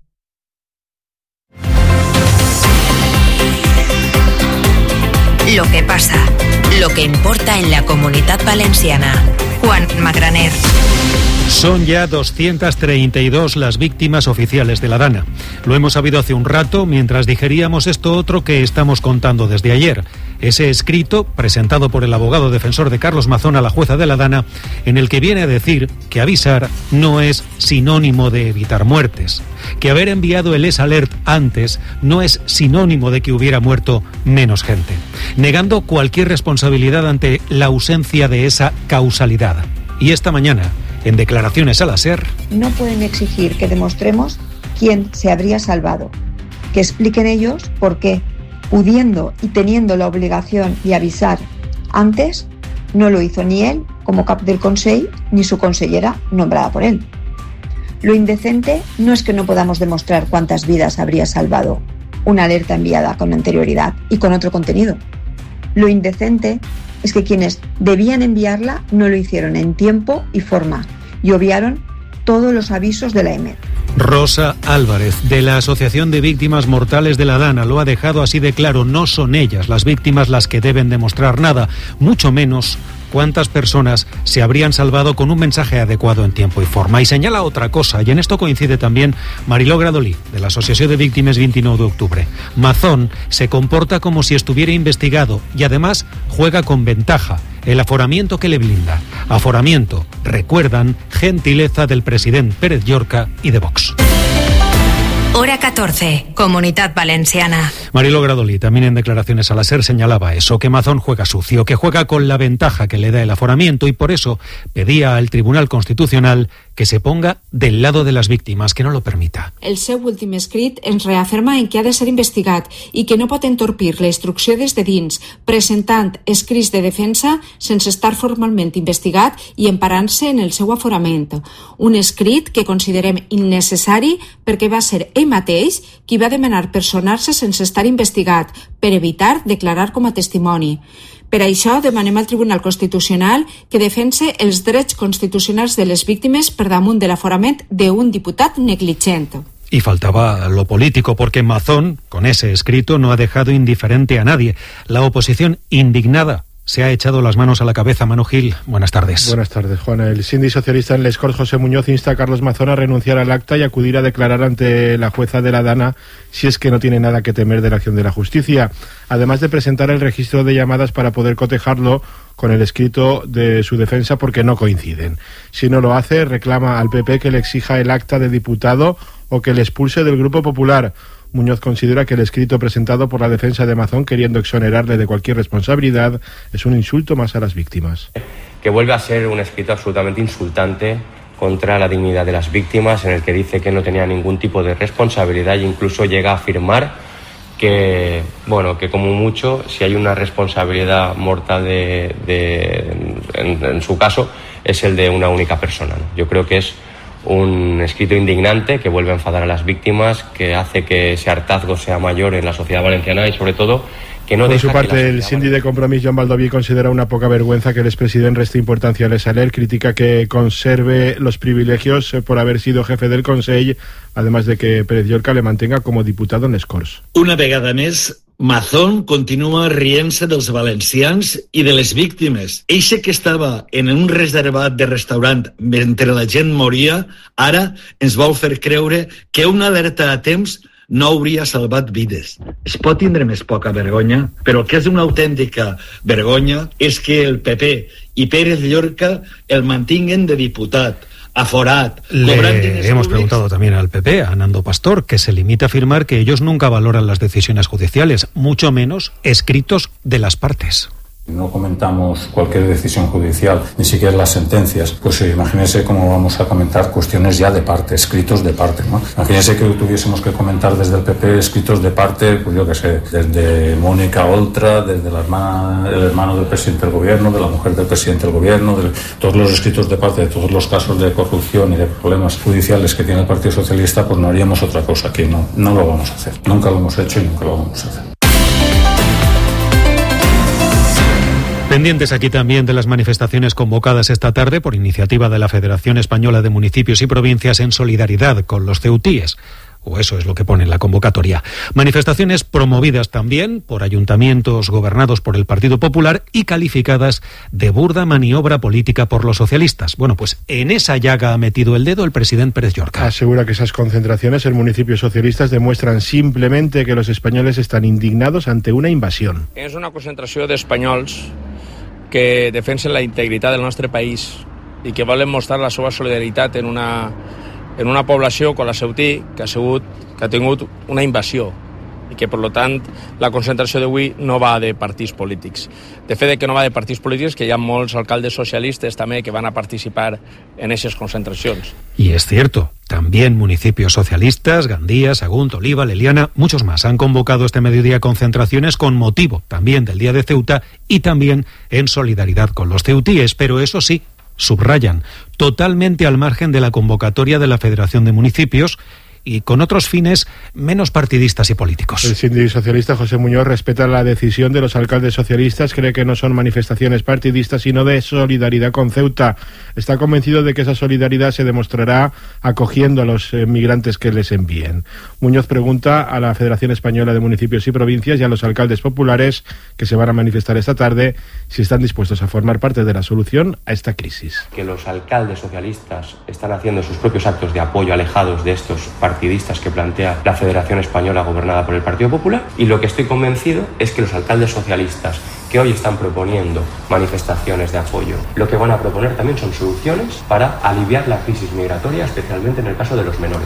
Lo que pasa, lo que importa en la Comunitat Valenciana. Juan Magraner. Son ya doscientas treinta y dos las víctimas oficiales de la Dana. Lo hemos sabido hace un rato mientras digeríamos esto otro que estamos contando desde ayer. Ese escrito, presentado por el abogado defensor de Carlos Mazón a la jueza de la Dana, en el que viene a decir que avisar no es sinónimo de evitar muertes, que haber enviado el S-Alert antes no es sinónimo de que hubiera muerto menos gente, negando cualquier responsabilidad ante la ausencia de esa causalidad. Y esta mañana, en declaraciones a la SER, no pueden exigir que demostremos quién se habría salvado, que expliquen ellos por qué, pudiendo y teniendo la obligación de avisar antes, no lo hizo ni él como cap del Consell ni su consellera nombrada por él. Lo indecente no es que no podamos demostrar cuántas vidas habría salvado una alerta enviada con anterioridad y con otro contenido. Lo indecente es que quienes debían enviarla no lo hicieron en tiempo y forma y obviaron todos los avisos de la E M E. Rosa Álvarez, de la Asociación de Víctimas Mortales de la Dana, lo ha dejado así de claro. No son ellas las víctimas las que deben demostrar nada, mucho menos cuántas personas se habrían salvado con un mensaje adecuado en tiempo y forma. Y señala otra cosa, y en esto coincide también Mariló Gradolí, de la Asociación de Víctimas veintinueve de octubre. Mazón se comporta como si estuviera investigado y además juega con ventaja. El aforamiento que le blinda. Aforamiento, recuerdan, gentileza del presidente Pérez Llorca y de Vox. Hora catorce, Comunidad Valenciana. Mariló Gradolí también en declaraciones a la SER señalaba eso, que Mazón juega sucio, que juega con la ventaja que le da el aforamiento y por eso pedía al Tribunal Constitucional que se ponga del lado de las víctimes, que no lo permita. El seu últim escrit ens reafirma en que ha de ser investigat i que no pot entorpir la instrucció des de dins, presentant escrits de defensa sense estar formalment investigat i emparant-se en el seu aforament. Un escrit que considerem innecessari perquè va ser ell mateix qui va demanar personar-se sense estar investigat per evitar declarar com a testimoni. Per això demanem al Tribunal Constitucional que defense els drets constitucionals de les víctimes per damunt de l'aforament d'un diputat negligent. Y faltaba lo político, porque Mazón, con ese escrito, no ha dejado indiferente a nadie. La oposición, indignada, se ha echado las manos a la cabeza. Manu Gil, buenas tardes. Buenas tardes, Juan. El síndic socialista en Les Corts, José Muñoz, insta a Carlos Mazón a renunciar al acta y acudir a declarar ante la jueza de la Dana si es que no tiene nada que temer de la acción de la justicia, además de presentar el registro de llamadas para poder cotejarlo con el escrito de su defensa porque no coinciden. Si no lo hace, reclama al P P que le exija el acta de diputado o que le expulse del Grupo Popular. Muñoz considera que el escrito presentado por la defensa de Mazón, queriendo exonerarle de cualquier responsabilidad, es un insulto más a las víctimas. Que vuelve a ser un escrito absolutamente insultante contra la dignidad de las víctimas, en el que dice que no tenía ningún tipo de responsabilidad e incluso llega a afirmar que, bueno, que como mucho, si hay una responsabilidad mortal de, de, en, en su caso, es el de una única persona, ¿no? Yo creo que es un escrito indignante que vuelve a enfadar a las víctimas, que hace que ese hartazgo sea mayor en la sociedad valenciana y sobre todo que no Por deja su parte, que el síndic de Compromís, Joan Baldoví, considera una poca vergüenza que el expresidente reste importancia a l'Saler, critica que conserve los privilegios por haber sido jefe del Consell, además de que Pérez Llorca le mantenga como diputado en les Corts. Una vegada més, Mazón continua rient-se dels valencians i de les víctimes. Eixe que estava en un reservat de restaurant mentre la gent moria, ara ens vol fer creure que una alerta a temps no hauria salvat vides. Es pot tindre més poca vergonya, però el que és una autèntica vergonya és que el P P i Pérez Llorca el mantinguen de diputat, aforat. Le hemos preguntado también al P P, a Nando Pastor, que se limita a afirmar que ellos nunca valoran las decisiones judiciales, mucho menos escritos de las partes. No comentamos cualquier decisión judicial, ni siquiera las sentencias. Pues imagínense cómo vamos a comentar cuestiones ya de parte, escritos de parte, ¿no? Imagínense que tuviésemos que comentar desde el P P escritos de parte, pues yo qué sé, desde Mónica Oltra, desde la hermana, el hermano del presidente del gobierno, de la mujer del presidente del gobierno, de todos los escritos de parte de todos los casos de corrupción y de problemas judiciales que tiene el Partido Socialista, pues no haríamos otra cosa, que no, no lo vamos a hacer. Nunca lo hemos hecho y nunca lo vamos a hacer. Pendientes aquí también de las manifestaciones convocadas esta tarde por iniciativa de la Federación Española de Municipios y Provincias en solidaridad con los ceutíes. O eso es lo que pone en la convocatoria. Manifestaciones promovidas también por ayuntamientos gobernados por el Partido Popular y calificadas de burda maniobra política por los socialistas. Bueno, pues en esa llaga ha metido el dedo el presidente Pérez Llorca. Asegura que esas concentraciones en municipios socialistas demuestran simplemente que los españoles están indignados ante una invasión. És una concentració d'espanyols que defensen la integritat del nostre país i que volen mostrar la seva solidaritat en una, en una població com la Ceutí que ha, sigut, que ha tingut una invasió i que, per tant, la concentració d'avui no va de partits polítics. De fet, que no va de partits polítics, que hi ha molts alcaldes socialistes també que van a participar en aquestes concentracions. Y es cierto, también municipios socialistas, Gandía, Sagunt, Oliva, Leliana, muchos más han convocado este mediodía concentraciones con motivo también del Día de Ceuta y también en solidaridad con los ceutíes, pero eso sí, subrayan, totalmente al margen de la convocatoria de la Federación de Municipios y con otros fines menos partidistas y políticos. El síndico socialista José Muñoz respeta la decisión de los alcaldes socialistas, cree que no son manifestaciones partidistas, sino de solidaridad con Ceuta. Está convencido de que esa solidaridad se demostrará acogiendo a los eh, migrantes que les envíen. Muñoz pregunta a la Federación Española de Municipios y Provincias y a los alcaldes populares que se van a manifestar esta tarde si están dispuestos a formar parte de la solución a esta crisis. Que los alcaldes socialistas están haciendo sus propios actos de apoyo alejados de estos partidistas que plantea la Federación Española gobernada por el Partido Popular, y lo que estoy convencido es que los alcaldes socialistas que hoy están proponiendo manifestaciones de apoyo, lo que van a proponer también son soluciones para aliviar la crisis migratoria, especialmente en el caso de los menores.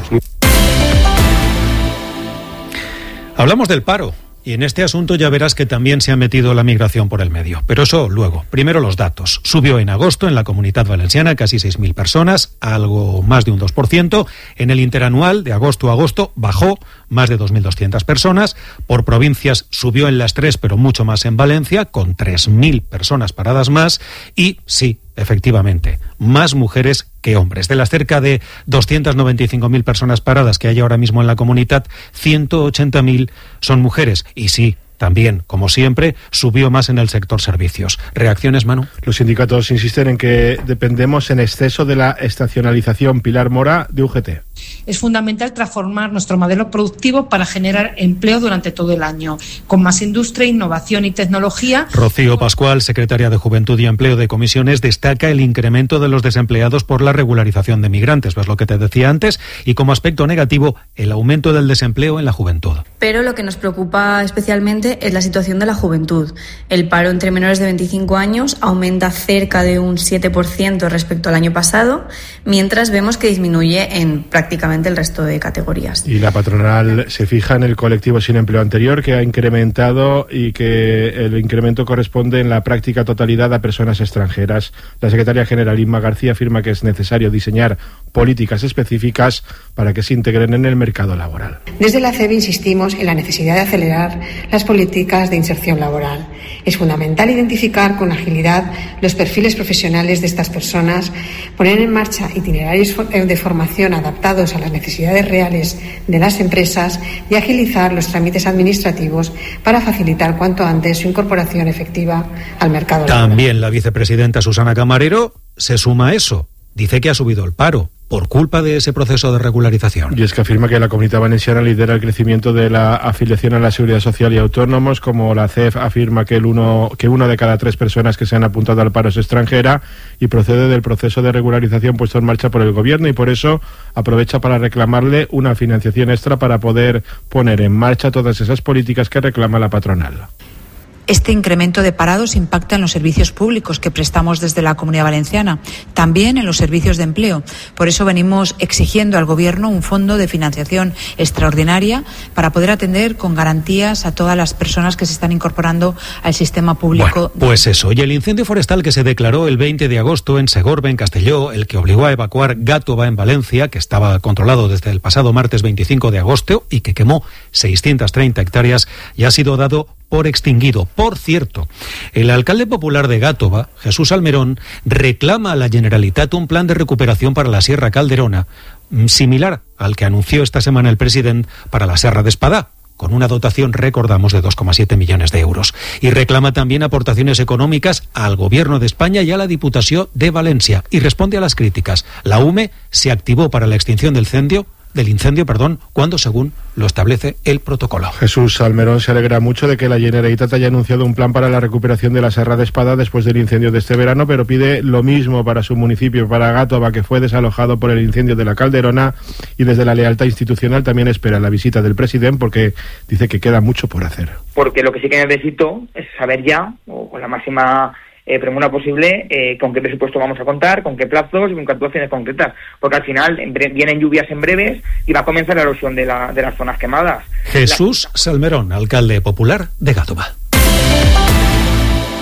Hablamos del paro. Y en este asunto ya verás que también se ha metido la migración por el medio. Pero eso luego. Primero los datos. Subió en agosto en la Comunidad Valenciana casi seis mil personas, algo más de un dos por ciento. En el interanual de agosto a agosto bajó más de dos mil doscientas personas. Por provincias subió en las tres, pero mucho más en Valencia, con tres mil personas paradas más. Y sí, efectivamente, más mujeres que hombres. De las cerca de doscientas noventa y cinco mil personas paradas que hay ahora mismo en la comunidad, ciento ochenta mil son mujeres. Y sí, también, como siempre, subió más en el sector servicios. ¿Reacciones, Manu? Los sindicatos insisten en que dependemos en exceso de la estacionalización. Pilar Mora, de U G T. Es fundamental transformar nuestro modelo productivo para generar empleo durante todo el año, con más industria, innovación y tecnología. Rocío Pascual, secretaria de Juventud y Empleo de Comisiones, destaca el incremento de los desempleados por la regularización de migrantes, ves lo que te decía antes, y como aspecto negativo, el aumento del desempleo en la juventud. Pero lo que nos preocupa especialmente es la situación de la juventud. El paro entre menores de veinticinco años aumenta cerca de un siete por ciento respecto al año pasado, mientras vemos que disminuye en prácticamente el resto de categorías. Y la patronal se fija en el colectivo sin empleo anterior, que ha incrementado y que el incremento corresponde en la práctica totalidad a personas extranjeras. La secretaria general Inma García afirma que es necesario diseñar políticas específicas para que se integren en el mercado laboral. Desde la C E B insistimos en la necesidad de acelerar las políticas de inserción laboral. Es fundamental identificar con agilidad los perfiles profesionales de estas personas, poner en marcha itinerarios de formación adaptados a las necesidades reales de las empresas y agilizar los trámites administrativos para facilitar cuanto antes su incorporación efectiva al mercado laboral. También la vicepresidenta Susana Camarero se suma a eso. Dice que ha subido el paro por culpa de ese proceso de regularización. Y es que afirma que la Comunidad Valenciana lidera el crecimiento de la afiliación a la Seguridad Social y autónomos, como la C E F afirma que el uno que una de cada tres personas que se han apuntado al paro es extranjera y procede del proceso de regularización puesto en marcha por el Gobierno, y por eso aprovecha para reclamarle una financiación extra para poder poner en marcha todas esas políticas que reclama la patronal. Este incremento de parados impacta en los servicios públicos que prestamos desde la Comunidad Valenciana, también en los servicios de empleo. Por eso venimos exigiendo al Gobierno un fondo de financiación extraordinaria para poder atender con garantías a todas las personas que se están incorporando al sistema público. Bueno, pues eso. Y el incendio forestal que se declaró el veinte de agosto en Segorbe, en Castelló, el que obligó a evacuar Gàtova en Valencia, que estaba controlado desde el pasado martes veinticinco de agosto y que quemó seiscientas treinta hectáreas, ya ha sido dado por extinguido. Por cierto, el alcalde popular de Gàtova, Jesús Almerón, reclama a la Generalitat un plan de recuperación para la Sierra Calderona, similar al que anunció esta semana el presidente para la Serra d'Espadà, con una dotación, recordamos, de dos coma siete millones de euros. Y reclama también aportaciones económicas al Gobierno de España y a la Diputación de Valencia. Y responde a las críticas. La U M E se activó para la extinción del incendio, del incendio, perdón, cuando según lo establece el protocolo. Jesús Almerón se alegra mucho de que la Generalitat haya anunciado un plan para la recuperación de la Serra d'Espadà después del incendio de este verano, pero pide lo mismo para su municipio, para Gàtova, que fue desalojado por el incendio de la Calderona, y desde la lealtad institucional también espera la visita del presidente, porque dice que queda mucho por hacer. Porque lo que sí que necesito es saber ya, o con la máxima Eh, premura posible, eh, con qué presupuesto vamos a contar, con qué plazos y con qué actuaciones concretas, porque al final en bre- vienen lluvias en breves y va a comenzar la erosión de, la, de las zonas quemadas. Jesús la... Salmerón, alcalde popular de Gàtova.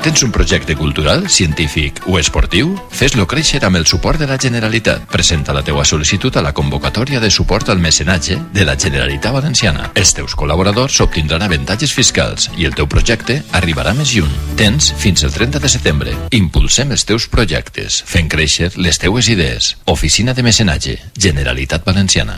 Tens un projecte cultural, científic o esportiu? Fes-lo créixer amb el suport de la Generalitat. Presenta la teua sol·licitud a la convocatòria de suport al mecenatge de la Generalitat Valenciana. Els teus col·laboradors obtindran avantatges fiscals i el teu projecte arribarà més lluny. Tens fins el trenta de setembre. Impulsem els teus projectes, fent créixer les teues idees. Oficina de Mecenatge, Generalitat Valenciana.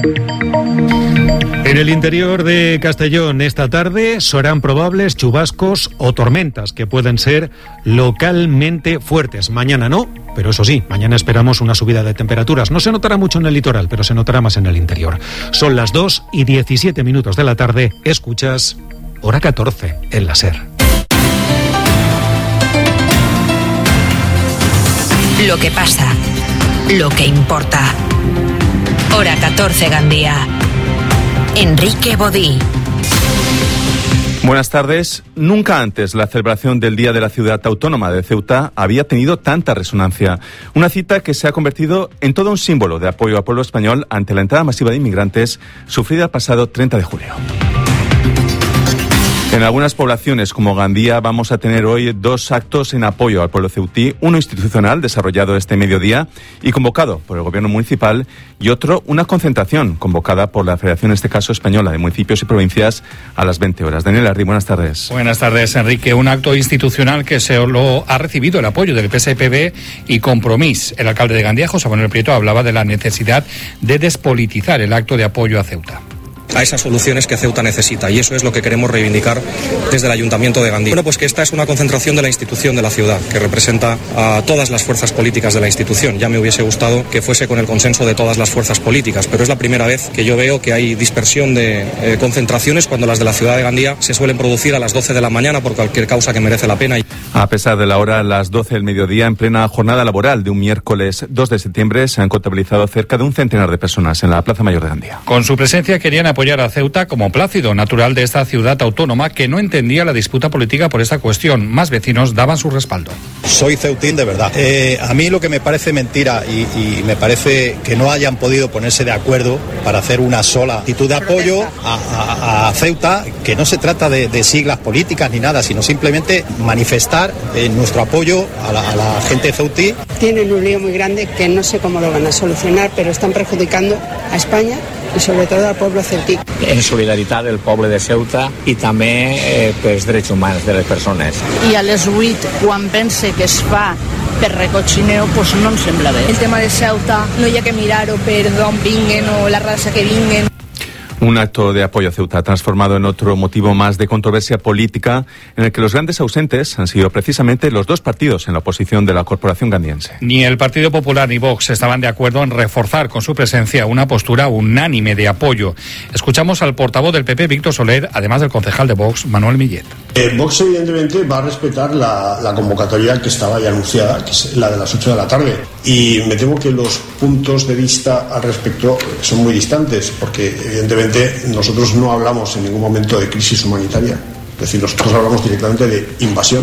En el interior de Castellón esta tarde serán probables chubascos o tormentas que pueden ser localmente fuertes. Mañana no, pero eso sí, mañana esperamos una subida de temperaturas. No se notará mucho en el litoral, pero se notará más en el interior. Son las dos y diecisiete minutos de la tarde. Escuchas Hora catorce en la SER. Lo que pasa, lo que importa. Hora catorce Gandía. Enrique Bodí. Buenas tardes. Nunca antes la celebración del Día de la Ciudad Autónoma de Ceuta había tenido tanta resonancia. Una cita que se ha convertido en todo un símbolo de apoyo al pueblo español ante la entrada masiva de inmigrantes sufrida el pasado treinta de julio. En algunas poblaciones como Gandía vamos a tener hoy dos actos en apoyo al pueblo ceutí, uno institucional desarrollado este mediodía y convocado por el gobierno municipal y otro una concentración convocada por la Federación, en este caso española, de municipios y provincias a las veinte horas. Daniel Arri, buenas tardes. Buenas tardes, Enrique. Un acto institucional que se lo ha recibido el apoyo del P S P B y Compromís. El alcalde de Gandía, José Manuel Prieto, hablaba de la necesidad de despolitizar el acto de apoyo a Ceuta. A esas soluciones que Ceuta necesita, y eso es lo que queremos reivindicar desde el Ayuntamiento de Gandía. Bueno, pues que esta es una concentración de la institución de la ciudad, que representa a todas las fuerzas políticas de la institución. Ya me hubiese gustado que fuese con el consenso de todas las fuerzas políticas, pero es la primera vez que yo veo que hay dispersión de eh, concentraciones cuando las de la ciudad de Gandía se suelen producir a las doce de la mañana por cualquier causa que merece la pena. A pesar de la hora, a las doce del mediodía, en plena jornada laboral de un miércoles dos de septiembre, se han contabilizado cerca de un centenar de personas en la Plaza Mayor de Gandía. Con su presencia querían apoyar a Ceuta como Plácido, natural de esta ciudad autónoma, que no entendía la disputa política por esta cuestión. Más vecinos daban su respaldo. Soy ceutín de verdad. Eh, a mí lo que me parece mentira y, y me parece que no hayan podido ponerse de acuerdo para hacer una sola actitud de apoyo a, a, a Ceuta, que no se trata de, de siglas políticas ni nada, sino simplemente manifestar eh, nuestro apoyo a la, a la gente ceutí. Tienen un lío muy grande que no sé cómo lo van a solucionar, pero están perjudicando a España i sobretot al poble ceutí. En solidaritat del poble de Ceuta i també eh, pels drets humans de les persones. I a les vuit, quan pense que es fa per recochineo, pues no em sembla bé. El tema de Ceuta no hi ha que mirar-ho per d'on vinguen o la raça que vinguen. Un acto de apoyo a Ceuta transformado en otro motivo más de controversia política, en el que los grandes ausentes han sido precisamente los dos partidos en la oposición de la corporación gandiense. Ni el Partido Popular ni Vox estaban de acuerdo en reforzar con su presencia una postura unánime de apoyo. Escuchamos al portavoz del P P, Víctor Soler, además del concejal de Vox, Manuel Millet. Eh, Vox evidentemente va a respetar la, la convocatoria que estaba ya anunciada, que es la de las ocho de la tarde. Y me temo que los puntos de vista al respecto son muy distantes, porque evidentemente nosotros no hablamos en ningún momento de crisis humanitaria, es decir, nosotros hablamos directamente de invasión.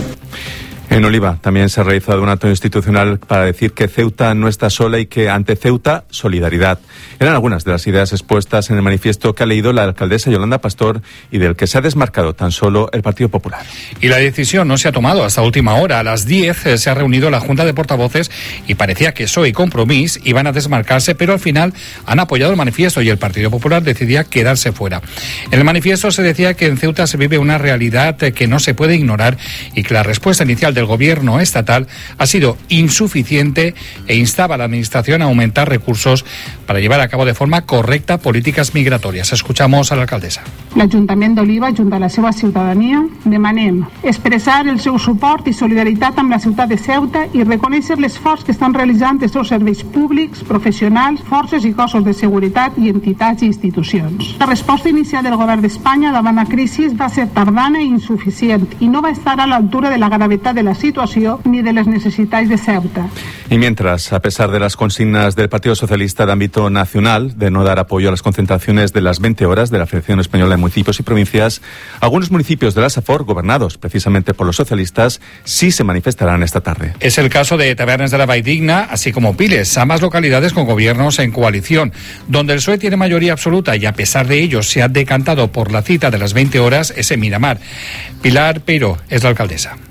En Oliva también se ha realizado un acto institucional para decir que Ceuta no está sola y que ante Ceuta, solidaridad. Eran algunas de las ideas expuestas en el manifiesto que ha leído la alcaldesa Yolanda Pastor y del que se ha desmarcado tan solo el Partido Popular. Y la decisión no se ha tomado hasta última hora. A las diez eh, se ha reunido la Junta de Portavoces y parecía que P S O E y Compromís iban a desmarcarse, pero al final han apoyado el manifiesto y el Partido Popular decidía quedarse fuera. En el manifiesto se decía que en Ceuta se vive una realidad eh, que no se puede ignorar y que la respuesta inicial del gobierno estatal ha sido insuficiente e instaba a la administración a aumentar recursos para llevar a cabo de forma correcta políticas migratorias. Escuchamos a la alcaldesa. L'Ajuntament d'Oliva, junt a la seva ciutadania, demanem expressar el seu suport i solidaritat amb la ciutat de Ceuta i reconèixer l'esforç que estan realitzant els seus serveis públics, professionals, forces i cossos de seguretat i entitats i institucions. La resposta inicial del govern d'Espanya davant la crisi va ser tardana i insuficient i no va estar a l'altura de la gravetat de la situación ni de las necesidades de Ceuta. Y mientras, a pesar de las consignas del Partido Socialista de ámbito nacional de no dar apoyo a las concentraciones de las veinte horas de la Federación Española de Municipios y Provincias, algunos municipios de la SAFOR, gobernados precisamente por los socialistas, sí se manifestarán esta tarde. Es el caso de Tabernes de la Valldigna, así como Piles, ambas localidades con gobiernos en coalición, donde el P S O E tiene mayoría absoluta y a pesar de ello se ha decantado por la cita de las veinte horas, es en Miramar. Pilar Peiro es la alcaldesa.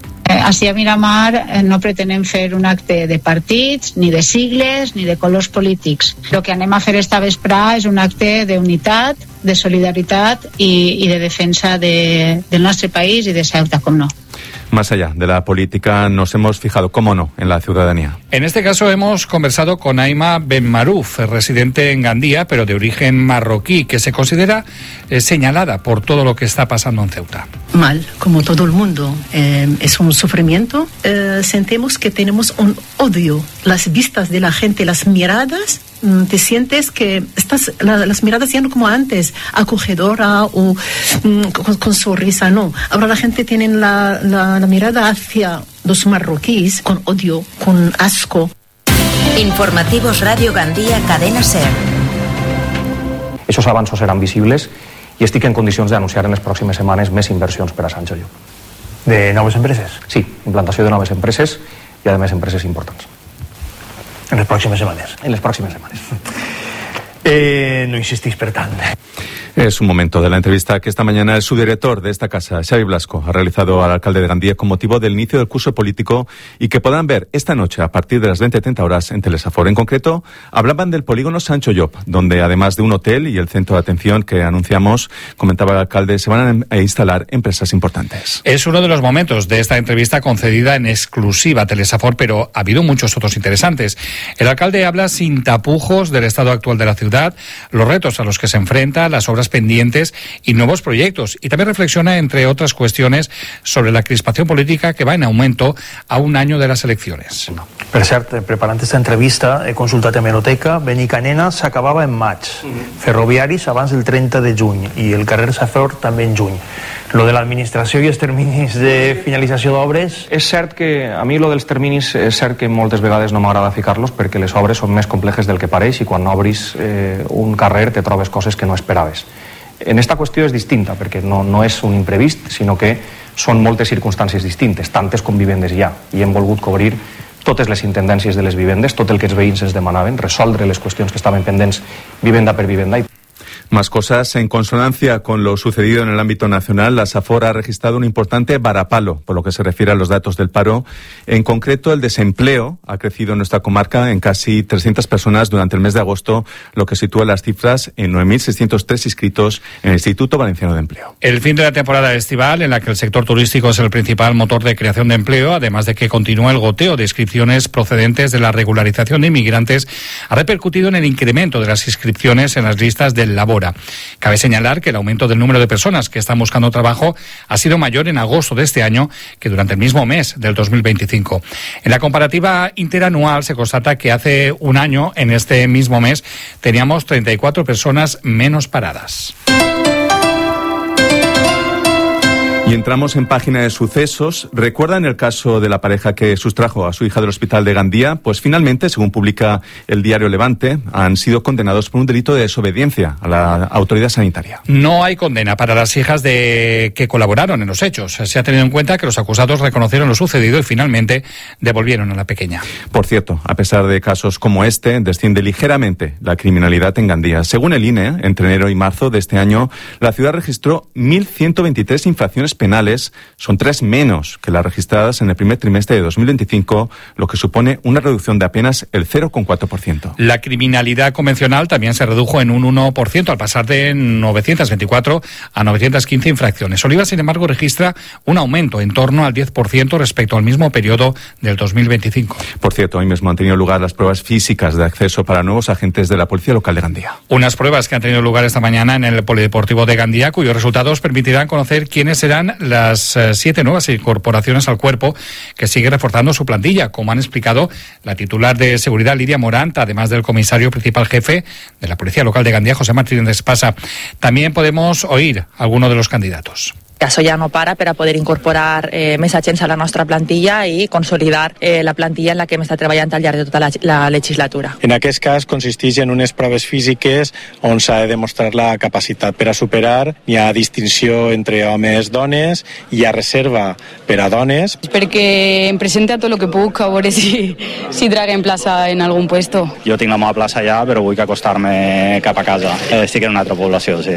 així a Miramar eh, no pretenem fer un acte de partits, ni de sigles, ni de colors polítics. El que anem a fer esta vesprà és un acte d'unitat, de solidaritat i, i de defensa de, del nostre país i de Ceuta, com no. Más allá de la política, nos hemos fijado, cómo no, en la ciudadanía. En este caso hemos conversado con Aima Benmarouf, residente en Gandía, pero de origen marroquí, que se considera eh, señalada por todo lo que está pasando en Ceuta. Mal, como todo el mundo. Eh, es un sufrimiento. Eh, sentimos que tenemos un odio. Las vistas de la gente, las miradas, mm, te sientes que estás, la, las miradas ya no como antes, acogedora o mm, con, con sonrisa, no. Ahora la gente tiene la, la, la mirada hacia los marroquíes con odio, con asco. Informativos Radio Gandía, Cadena SER. Esos avanços seran visibles i estic en condicions d'anunciar en les pròximes setmanes més inversions per a Sancho Llop. De noves empreses? Sí, implantació de noves empreses i a més empreses importants. En les pròximes setmanes? En les pròximes setmanes. Eh, no insistís per tant. Es un momento de la entrevista que esta mañana el subdirector de esta casa, Xavi Blasco, ha realizado al alcalde de Gandía con motivo del inicio del curso político y que podrán ver esta noche a partir de las veinte treinta horas en Telesafor. En concreto, hablaban del polígono Sancho Llop, donde además de un hotel y el centro de atención que anunciamos, comentaba el alcalde, se van a instalar empresas importantes. Es uno de los momentos de esta entrevista concedida en exclusiva a Telesafor, pero ha habido muchos otros interesantes. El alcalde habla sin tapujos del estado actual de la ciudad, los retos a los que se enfrenta, las obras pendientes y nuevos proyectos. Y también reflexiona, entre otras cuestiones, sobre la crispación política que va en aumento a un año de las elecciones. Per cert, preparant aquesta entrevista he consultat hemeroteca. Benicanena s'acabava en maig, Ferroviaris abans del trenta de juny i el carrer Safor també en juny. Lo de l'administració i els terminis de finalització d'obres... És cert que a mi lo dels terminis és cert que moltes vegades no m'agrada ficar-los perquè les obres són més complejes del que pareix i quan obris eh, un carrer te trobes coses que no esperaves. En esta qüestió és distinta perquè no, no és un imprevist, sinó que són moltes circumstàncies distintes, tantes com vivendes hi ha, i hem volgut cobrir totes les intendències de les vivendes, tot el que els veïns ens demanaven, resoldre les qüestions que estaven pendents vivenda per vivenda. Más cosas. En consonancia con lo sucedido en el ámbito nacional, la SAFOR ha registrado un importante varapalo por lo que se refiere a los datos del paro. En concreto, el desempleo ha crecido en nuestra comarca en casi trescientas personas durante el mes de agosto, lo que sitúa las cifras en nueve mil seiscientos tres inscritos en el Instituto Valenciano de Empleo. El fin de la temporada estival, en la que el sector turístico es el principal motor de creación de empleo, además de que continúa el goteo de inscripciones procedentes de la regularización de inmigrantes, ha repercutido en el incremento de las inscripciones en las listas del Labora. Cabe señalar que el aumento del número de personas que están buscando trabajo ha sido mayor en agosto de este año que durante el mismo mes del dos mil veinticinco. En la comparativa interanual se constata que hace un año, en este mismo mes, teníamos treinta y cuatro personas menos paradas. Y entramos en página de sucesos. ¿Recuerdan el caso de la pareja que sustrajo a su hija del hospital de Gandía? Pues finalmente, según publica el diario Levante, han sido condenados por un delito de desobediencia a la autoridad sanitaria. No hay condena para las hijas de que colaboraron en los hechos. Se ha tenido en cuenta que los acusados reconocieron lo sucedido y finalmente devolvieron a la pequeña. Por cierto, a pesar de casos como este, desciende ligeramente la criminalidad en Gandía. Según el I N E, entre enero y marzo de este año, la ciudad registró mil ciento veintitrés infracciones penales, son tres menos que las registradas en el primer trimestre de dos mil veinticinco, lo que supone una reducción de apenas el cero coma cuatro por ciento. La criminalidad convencional también se redujo en un uno por ciento al pasar de novecientos veinticuatro a novecientos quince infracciones. Oliva, sin embargo, registra un aumento en torno al diez por ciento respecto al mismo periodo del dos mil veinticinco. Por cierto, hoy mismo han tenido lugar las pruebas físicas de acceso para nuevos agentes de la Policía Local de Gandía. Unas pruebas que han tenido lugar esta mañana en el Polideportivo de Gandía, cuyos resultados permitirán conocer quiénes serán las eh, siete nuevas incorporaciones al cuerpo, que sigue reforzando su plantilla, como han explicado la titular de Seguridad, Lidia Morant, además del comisario principal jefe de la Policía Local de Gandía, José Martínez Espasa. También podemos oír a alguno de los candidatos. Això ja no para per a poder incorporar eh, més agents a la nostra plantilla i consolidar eh, la plantilla en la que hem estat treballant al llarg de tota la, la legislatura. En aquest cas consisteix en unes proves físiques on s'ha de demostrar la capacitat per a superar. Hi ha distinció entre homes i dones, hi ha reserva per a dones. Perquè em presente a tot el que puc, a veure si, si traguen plaça en algun puesto. Jo tinc la meva plaça allà, però vull que acostar-me cap a casa. Estic en una altra població, sí.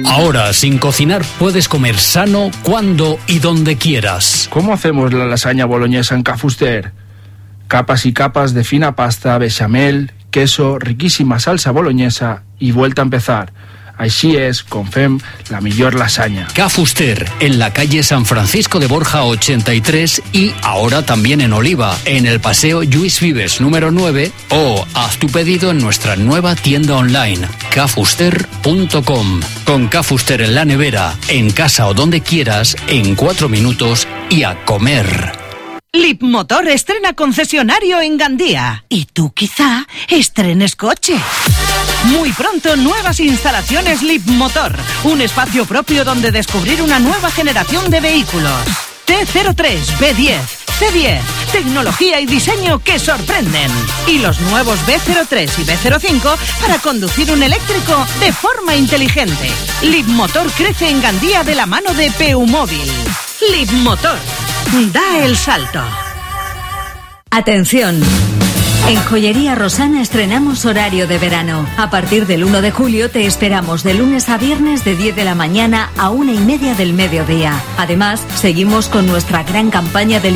Ahora, sin cocinar, puedes comer sano cuando y donde quieras. ¿Cómo hacemos la lasaña boloñesa en Ca Fuster? Capas y capas de fina pasta, bechamel, queso, riquísima salsa boloñesa y vuelta a empezar. Així és, com fem la millor lasaña. Ca Fuster, en la calle San Francisco de Borja ochenta y tres y ahora también en Oliva, en el Paseo Lluís Vives número nueve, o haz tu pedido en nuestra nueva tienda online, ca fuster punto com. Con Ca Fuster en la nevera, en casa o donde quieras, en cuatro minutos y a comer. Leapmotor estrena concesionario en Gandía. Y tú quizá estrenes coche. Muy pronto, nuevas instalaciones Leapmotor. Un espacio propio donde descubrir una nueva generación de vehículos. T cero tres, B diez, C diez. Tecnología y diseño que sorprenden. Y los nuevos B cero tres y B cero cinco para conducir un eléctrico de forma inteligente. Leapmotor crece en Gandía de la mano de Peumóvil. Leapmotor. Da el salto. Atención. En Joyería Rosana estrenamos horario de verano. A partir del uno de julio te esperamos de lunes a viernes de diez de la mañana a una y media del mediodía. Además, seguimos con nuestra gran campaña de